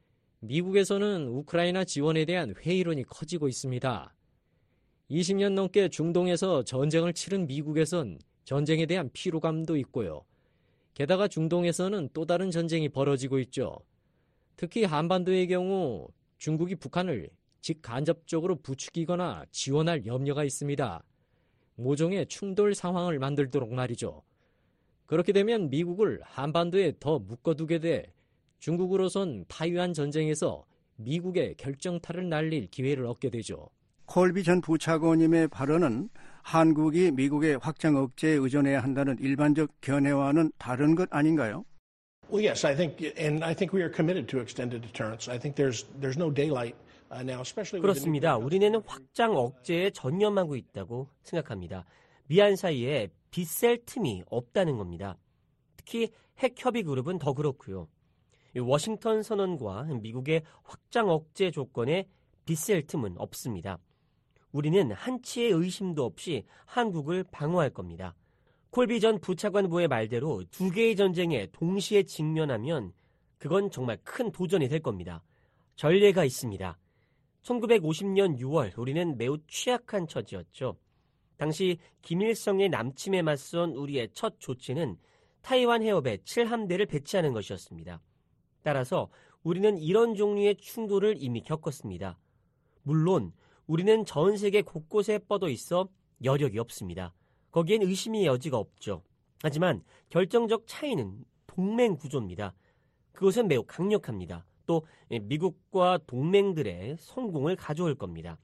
미국에서는 우크라이나 지원에 대한 회의론이 커지고 있습니다. 이십 년 넘게 중동에서 전쟁을 치른 미국에선 전쟁에 대한 피로감도 있고요. 게다가 중동에서는 또 다른 전쟁이 벌어지고 있죠. 특히 한반도의 경우 중국이 북한을 직간접적으로 부추기거나 지원할 염려가 있습니다. 모종의 충돌 상황을 만들도록 말이죠. 그렇게 되면 미국을 한반도에 더 묶어두게 돼 중국으로선 타이완 전쟁에서 미국의 결정타를 날릴 기회를 얻게 되죠. 콜비 전 부차관님의 발언은 한국이 미국의 확장 억제에 의존해야 한다는 일반적 견해와는 다른 것 아닌가요? Well, yes, I think, and I think we are committed to extended deterrence. I think there's there's no daylight 그렇습니다. 우리는 확장 억제에 전념하고 있다고 생각합니다. 미한 사이에 빗셀 틈이 없다는 겁니다. 특히 핵협의 그룹은 더 그렇고요. 워싱턴 선언과 미국의 확장 억제 조건에 빗셀 틈은 없습니다. 우리는 한치의 의심도 없이 한국을 방어할 겁니다. 콜비 전 부차관보의 말대로 두 개의 전쟁에 동시에 직면하면 그건 정말 큰 도전이 될 겁니다. 전례가 있습니다. 천구백오십 년 유월 우리는 매우 취약한 처지였죠. 당시 김일성의 남침에 맞선 우리의 첫 조치는 타이완 해협에 칠 함대를 배치하는 것이었습니다. 따라서 우리는 이런 종류의 충돌을 이미 겪었습니다. 물론 우리는 전 세계 곳곳에 뻗어 있어 여력이 없습니다. 거기엔 의심의 여지가 없죠. 하지만 결정적 차이는 동맹 구조입니다. 그것은 매우 강력합니다. 또 미국과 동맹들의 성공을 가져올 겁니다.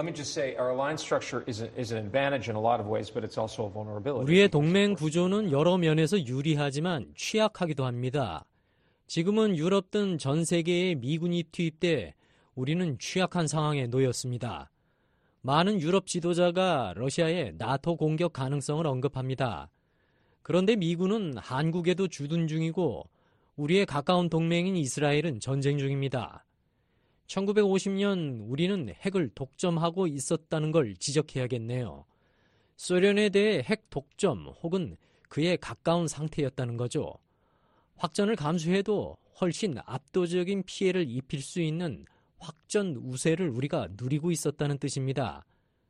우리의 동맹 구조는 여러 면에서 유리하지만 취약하기도 합니다. 지금은 유럽 등 전 세계에 미군이 투입돼 우리는 취약한 상황에 놓였습니다. 많은 유럽 지도자가 러시아의 나토 공격 가능성을 언급합니다. 그런데 미군은 한국에도 주둔 중이고 우리의 가까운 동맹인 이스라엘은 전쟁 중입니다. 천구백오십 년 우리는 핵을 독점하고 있었다는 걸 지적해야겠네요. 소련에 대해 핵 독점 혹은 그에 가까운 상태였다는 거죠. 확전을 감수해도 훨씬 압도적인 피해를 입힐 수 있는 확전 우세를 우리가 누리고 있었다는 뜻입니다.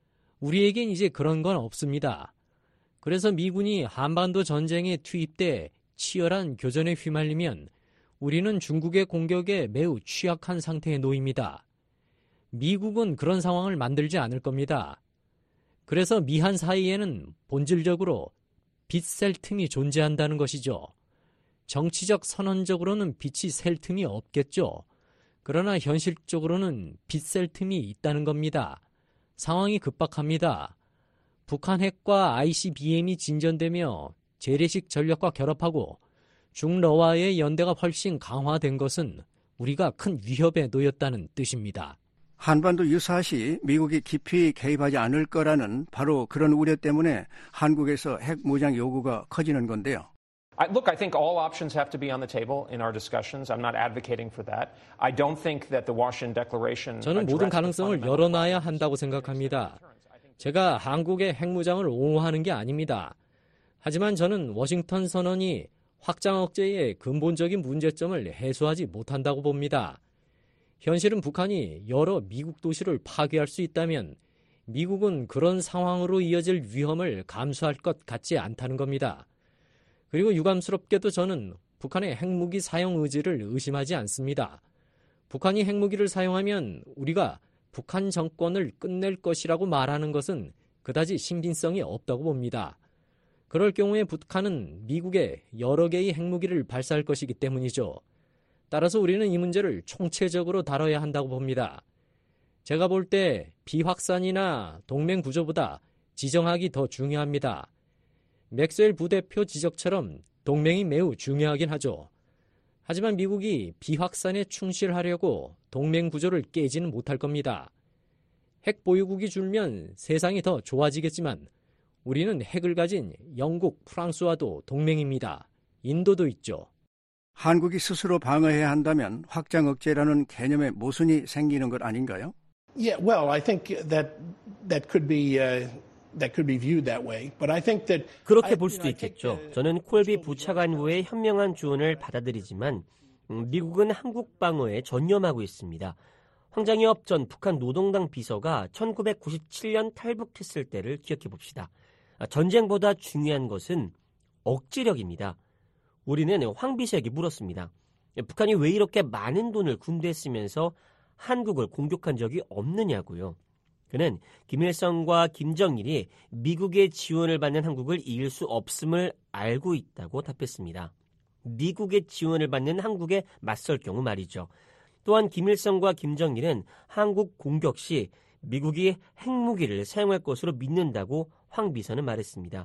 우리에겐 이제 그런 건 없습니다. 그래서 미군이 한반도 전쟁에 투입돼 치열한 교전에 휘말리면 우리는 중국의 공격에 매우 취약한 상태에 놓입니다. 미국은 그런 상황을 만들지 않을 겁니다. 그래서 미한 사이에는 본질적으로 빛셀 틈이 존재한다는 것이죠. 정치적 선언적으로는 빛이 셀 틈이 없겠죠. 그러나 현실적으로는 빛셀 틈이 있다는 겁니다. 상황이 급박합니다. 북한 핵과 아이씨비엠이 진전되며 재래식 전력과 결합하고 중러와의 연대가 훨씬 강화된 것은 우리가 큰 위협에 놓였다는 뜻입니다. 한반도 유사시 미국이 깊이 개입하지 않을 거라는 바로 그런 우려 때문에 한국에서 핵 무장 요구가 커지는 건데요. Look, I think all options have to be on the table in our discussions. I'm not advocating for that. I don't think that the Washington Declaration. 저는 모든 가능성을 열어놔야 한다고 생각합니다. 제가 한국의 핵무장을 옹호하는 게 아닙니다. 하지만 저는 워싱턴 선언이 확장 억제의 근본적인 문제점을 해소하지 못한다고 봅니다. 현실은 북한이 여러 미국 도시를 파괴할 수 있다면 미국은 그런 상황으로 이어질 위험을 감수할 것 같지 않다는 겁니다. 그리고 유감스럽게도 저는 북한의 핵무기 사용 의지를 의심하지 않습니다. 북한이 핵무기를 사용하면 우리가 북한 정권을 끝낼 것이라고 말하는 것은 그다지 신빙성이 없다고 봅니다. 그럴 경우에 북한은 미국에 여러 개의 핵무기를 발사할 것이기 때문이죠. 따라서 우리는 이 문제를 총체적으로 다뤄야 한다고 봅니다. 제가 볼 때 비확산이나 동맹 구조보다 지정학이 더 중요합니다. 맥스웰 부대표 지적처럼 동맹이 매우 중요하긴 하죠. 하지만 미국이 비확산에 충실하려고 동맹 구조를 깨지는 못할 겁니다. 핵 보유국이 줄면 세상이 더 좋아지겠지만 우리는 핵을 가진 영국, 프랑스와도 동맹입니다. 인도도 있죠. 한국이 스스로 방어해야 한다면 확장 억제라는 개념의 모순이 생기는 것 아닌가요? Yeah, well, I think that that could be uh, that could be viewed that way, but I think that 그렇게 볼 수도 있겠죠. 저는 콜비 부차관보의 현명한 조언을 받아들이지만 미국은 한국 방어에 전념하고 있습니다. 황장엽 전 북한 노동당 비서가 천구백구십칠 년 탈북했을 때를 기억해 봅시다. 전쟁보다 중요한 것은 억지력입니다. 우리는 황 비서에게 물었습니다. 북한이 왜 이렇게 많은 돈을 군대에 쓰면서 한국을 공격한 적이 없느냐고요. 그는 김일성과 김정일이 미국의 지원을 받는 한국을 이길 수 없음을 알고 있다고 답했습니다. 미국의 지원을 받는 한국에 맞설 경우 말이죠. 또한 김일성과 김정일은 한국 공격 시 미국이 핵무기를 사용할 것으로 믿는다고 황 비서는 말했습니다.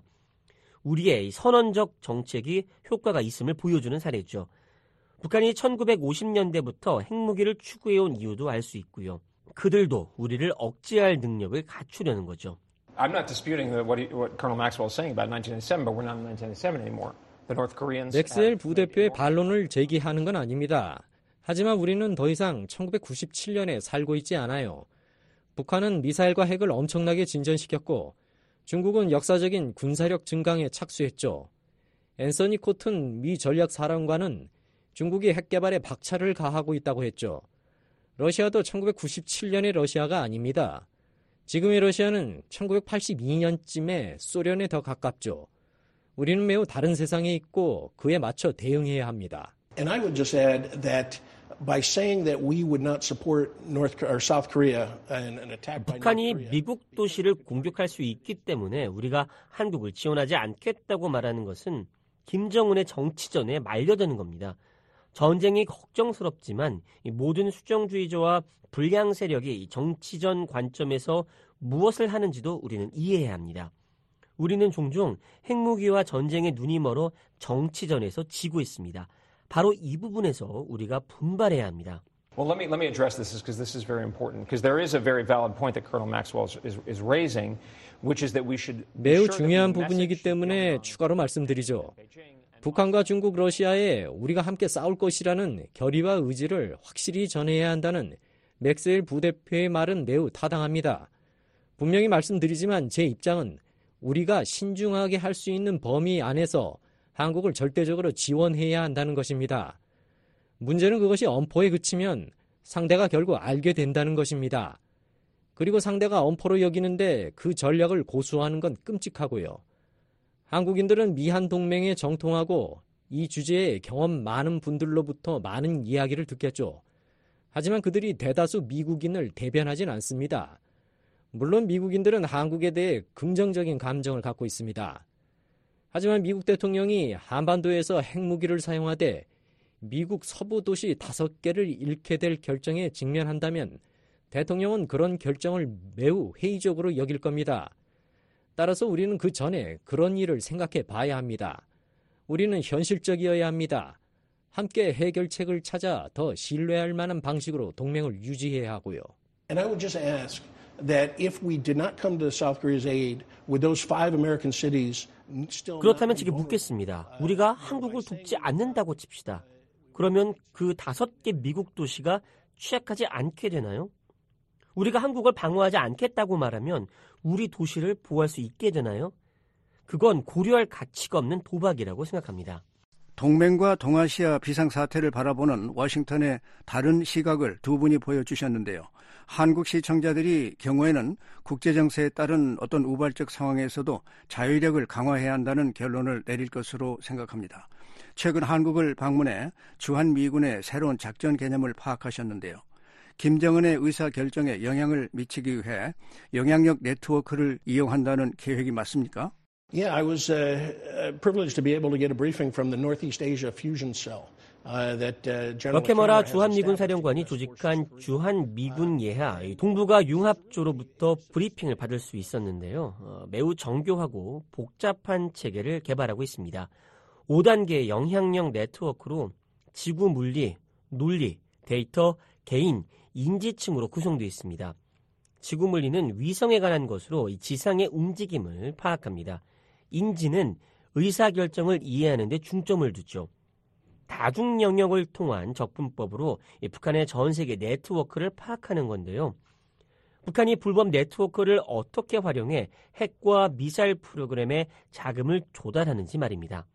우리의 선언적 정책이 효과가 있음을 보여주는 사례죠. 북한이 천구백오십 년대부터 핵무기를 추구해온 이유도 알 수 있고요. 그들도 우리를 억제할 능력을 갖추려는 거죠. I'm not disputing what, he, what Colonel Maxwell is saying about nineteen ninety-seven, but we're not in nineteen ninety-seven anymore. The North Koreans. 맥스웰 부대표의 반론을 제기하는 건 아닙니다. 하지만 우리는 더 이상 천구백구십칠 년에 살고 있지 않아요. 북한은 미사일과 핵을 엄청나게 진전시켰고 중국은 역사적인 군사력 증강에 착수했죠. 앤서니 코튼 미 전략사령관은 중국이 핵 개발에 박차를 가하고 있다고 했죠. 러시아도 천구백구십칠 년의 러시아가 아닙니다. 지금의 러시아는 천구백팔십이 년쯤에 소련에 더 가깝죠. 우리는 매우 다른 세상에 있고 그에 맞춰 대응해야 합니다. And I would just add that by saying that we would not support North or South Korea in an attack by 북한이 North Korea. 미국 도시를 공격할 수 있기 때문에 우리가 한국을 지원하지 않겠다고 말하는 것은 김정은의 정치전에 말려드는 겁니다. 전쟁이 걱정스럽지만 모든 수정주의자와 불량 세력이 정치전 관점에서 무엇을 하는지도 우리는 이해해야 합니다. 우리는 종종 핵무기와 전쟁에 눈이 멀어 정치전에서 지고 있습니다. 바로 이 부분에서 우리가 분발해야 합니다. Well, let me let me address this because this is very important because there is a very valid point that Colonel Maxwell is, is raising, which is that we should. 매우 중요한 부분이기 때문에 추가로 말씀드리죠. 북한과 중국, 러시아에 우리가 함께 싸울 것이라는 결의와 의지를 확실히 전해야 한다는 맥스웰 부대표의 말은 매우 타당합니다. 분명히 말씀드리지만 제 입장은 우리가 신중하게 할 수 있는 범위 안에서 한국을 절대적으로 지원해야 한다는 것입니다. 문제는 그것이 엄포에 그치면 상대가 결국 알게 된다는 것입니다. 그리고 상대가 엄포로 여기는데 그 전략을 고수하는 건 끔찍하고요. 한국인들은 미한 동맹에 정통하고 이 주제에 경험 많은 분들로부터 많은 이야기를 듣겠죠. 하지만 그들이 대다수 미국인을 대변하진 않습니다. 물론 미국인들은 한국에 대해 긍정적인 감정을 갖고 있습니다. 하지만 미국 대통령이 한반도에서 핵무기를 사용하되 미국 서부 도시 다섯 개를 잃게 될 결정에 직면한다면 대통령은 그런 결정을 매우 회의적으로 여길 겁니다. 따라서 우리는 그 전에 그런 일을 생각해 봐야 합니다. 우리는 현실적이어야 합니다. 함께 해결책을 찾아 더 신뢰할 만한 방식으로 동맹을 유지해야 하고요. And I would just ask that if we did not come to South Korea's aid with those five American cities still 그렇다면 지금 묻겠습니다. 우리가 한국을 돕지 않는다고 칩시다. 그러면 그 다섯 개 미국 도시가 취약하지 않게 되나요? 우리가 한국을 방어하지 않겠다고 말하면 우리 도시를 보호할 수 있게 되나요? 그건 고려할 가치가 없는 도박이라고 생각합니다. 동맹과 동아시아 비상사태를 바라보는 워싱턴의 다른 시각을 두 분이 보여주셨는데요. 한국 시청자들이 경우에는 국제정세에 따른 어떤 우발적 상황에서도 자유력을 강화해야 한다는 결론을 내릴 것으로 생각합니다. 최근 한국을 방문해 주한미군의 새로운 작전 개념을 파악하셨는데요. 김정은의 의사결정에 영향을 미치기 위해 영향력 네트워크를 이용한다는 계획이 맞습니까? Yeah, I was uh, privileged to be able to get a briefing from the Northeast Asia Fusion Cell. Uh, that, uh, 러케머라 주한미군 사령관이 조직한 주한미군 예하 동북아 융합조로부터 브리핑을 받을 수 있었는데요. 어, 매우 정교하고 복잡한 체계를 개발하고 있습니다. 오 단계의 영향력 네트워크로 지구 물리, 논리, 데이터, 개인, 인지층으로 구성되어 있습니다. 지구 물리는 위성에 관한 것으로 지상의 움직임을 파악합니다. 인지는 의사결정을 이해하는 데 중점을 두죠. 다중 영역을 통한 접근법으로 북한의 전 세계 네트워크를 파악하는 건데요. 북한이 불법 네트워크를 어떻게 활용해 핵과 미사일 프로그램에 자금을 조달하는지 말입니다.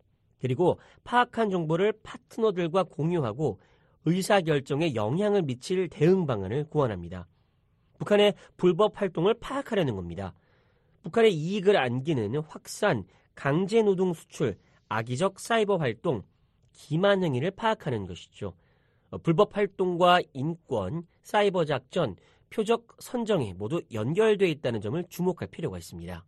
그리고 파악한 정보를 파트너들과 공유하고 의사결정에 영향을 미칠 대응 방안을 고안합니다. 북한의 불법 활동을 파악하려는 겁니다. 북한의 이익을 안기는 확산, 강제노동 수출, 악의적 사이버 활동, 기만 행위를 파악하는 것이죠. 불법 활동과 인권, 사이버 작전, 표적 선정이 모두 연결되어 있다는 점을 주목할 필요가 있습니다.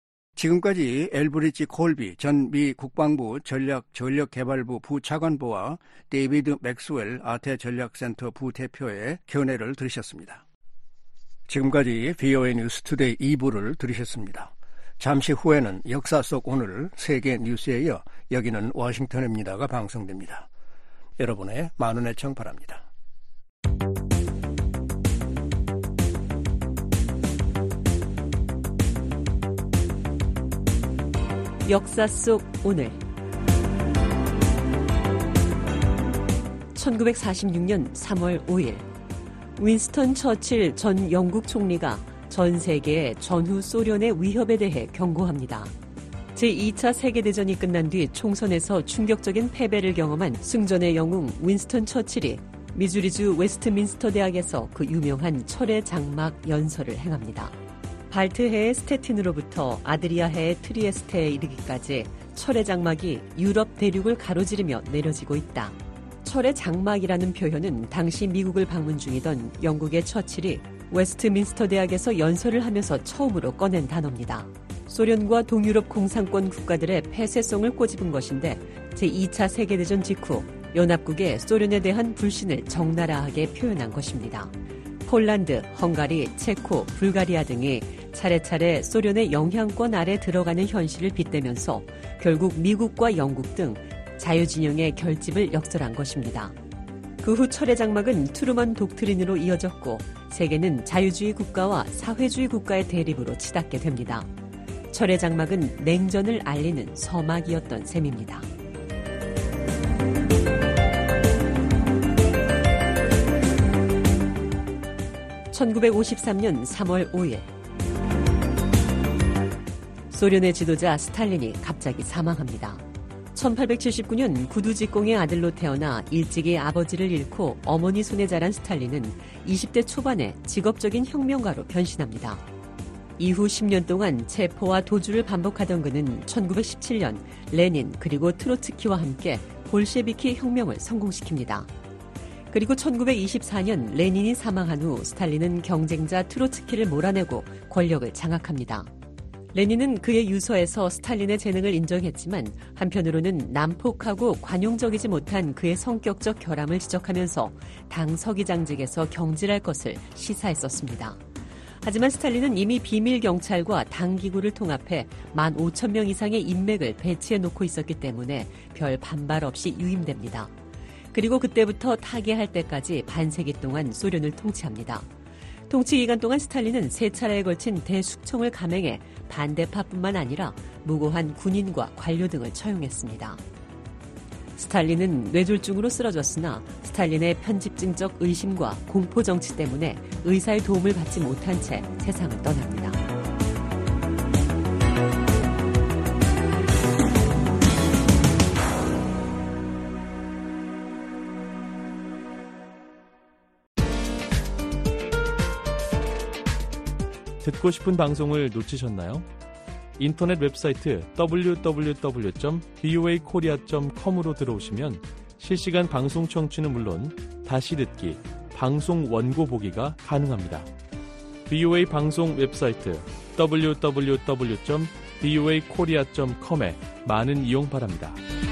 지금까지 엘브리지 콜비 전 미 국방부 전략전력개발부 부차관보와 데이비드 맥스웰 아태전략센터 부대표의 견해를 들으셨습니다. 지금까지 브이오에이 뉴스투데이 이 부를 들으셨습니다. 잠시 후에는 역사 속 오늘 세계 뉴스에 이어 여기는 워싱턴입니다가 방송됩니다. 여러분의 많은 애청 바랍니다. 역사 속 오늘 천구백사십육 년 삼월 오일 윈스턴 처칠 전 영국 총리가 전 세계의 전후 소련의 위협에 대해 경고합니다. 제이 차 세계대전이 끝난 뒤 총선에서 충격적인 패배를 경험한 승전의 영웅 윈스턴 처칠이 미주리주 웨스트민스터 대학에서 그 유명한 철의 장막 연설을 행합니다. 발트해의 스테틴으로부터 아드리아해의 트리에스테에 이르기까지 철의 장막이 유럽 대륙을 가로지르며 내려지고 있다. 철의 장막이라는 표현은 당시 미국을 방문 중이던 영국의 처칠이 웨스트민스터 대학에서 연설을 하면서 처음으로 꺼낸 단어입니다. 소련과 동유럽 공산권 국가들의 폐쇄성을 꼬집은 것인데 제이 차 세계대전 직후 연합국의 소련에 대한 불신을 적나라하게 표현한 것입니다. 폴란드, 헝가리, 체코, 불가리아 등이 차례차례 소련의 영향권 아래 들어가는 현실을 빗대면서 결국 미국과 영국 등 자유진영의 결집을 역설한 것입니다. 그 후 철의 장막은 트루먼 독트린으로 이어졌고 세계는 자유주의 국가와 사회주의 국가의 대립으로 치닫게 됩니다. 철의 장막은 냉전을 알리는 서막이었던 셈입니다. 천구백오십삼 년 삼월 오일 소련의 지도자 스탈린이 갑자기 사망합니다. 천팔백칠십구 년 구두직공의 아들로 태어나 일찍이 아버지를 잃고 어머니 손에 자란 스탈린은 이십 대 초반에 직업적인 혁명가로 변신합니다. 이후 십 년 동안 체포와 도주를 반복하던 그는 천구백십칠 년 레닌 그리고 트로츠키와 함께 볼셰비키 혁명을 성공시킵니다. 그리고 천구백이십사 년 레닌이 사망한 후 스탈린은 경쟁자 트로츠키를 몰아내고 권력을 장악합니다. 레닌은 그의 유서에서 스탈린의 재능을 인정했지만 한편으로는 난폭하고 관용적이지 못한 그의 성격적 결함을 지적하면서 당 서기장직에서 경질할 것을 시사했었습니다. 하지만 스탈린은 이미 비밀 경찰과 당 기구를 통합해 만 오천 명 이상의 인맥을 배치해놓고 있었기 때문에 별 반발 없이 유임됩니다. 그리고 그때부터 타계할 때까지 반세기 동안 소련을 통치합니다. 통치 기간 동안 스탈린은 세 차례에 걸친 대숙청을 감행해 반대파뿐만 아니라 무고한 군인과 관료 등을 처형했습니다. 스탈린은 뇌졸중으로 쓰러졌으나 스탈린의 편집증적 의심과 공포 정치 때문에 의사의 도움을 받지 못한 채 세상을 떠납니다. 듣고 싶은 방송을 놓치셨나요? 인터넷 웹사이트 더블유 더블유 더블유 점 브이오에이 코리아 점 컴으로 들어오시면 실시간 방송 청취는 물론 다시 듣기, 방송 원고 보기가 가능합니다. 브이오에이 방송 웹사이트 더블유 더블유 더블유 점 브이오에이 코리아 점 컴에 많은 이용 바랍니다.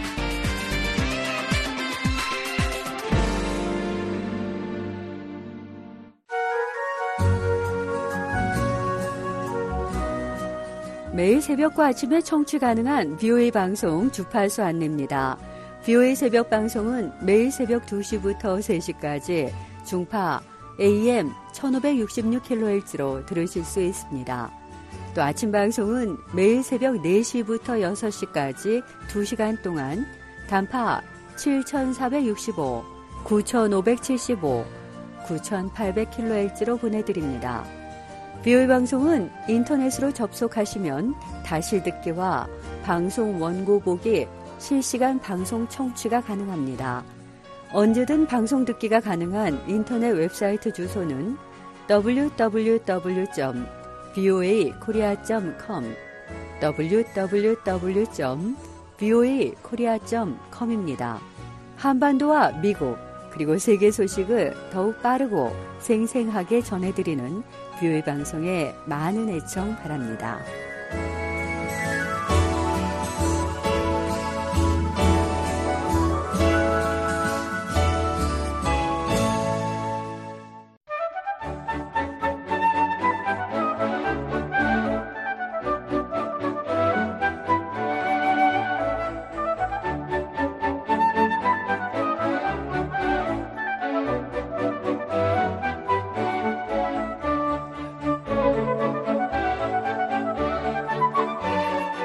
매일 새벽과 아침에 청취 가능한 브이오에이 방송 주파수 안내입니다. 브이오에이 새벽 방송은 매일 새벽 두 시부터 세 시까지 중파 에이엠 천오백육십육 킬로헤르츠로 들으실 수 있습니다. 또 아침 방송은 매일 새벽 네 시부터 여섯 시까지 두 시간 동안 단파 칠천사백육십오, 구천오백칠십오, 구천팔백 킬로헤르츠로 보내드립니다. 브이오에이 방송은 인터넷으로 접속하시면 다시 듣기와 방송 원고 보기, 실시간 방송 청취가 가능합니다. 언제든 방송 듣기가 가능한 인터넷 웹사이트 주소는 더블유 더블유 더블유 점 브이오에이 코리아 점 컴, 더블유 더블유 더블유 점 브이오에이 코리아 점 컴입니다. 한반도와 미국 그리고 세계 소식을 더욱 빠르고 생생하게 전해드리는 브이오에이 방송에 많은 애청 바랍니다.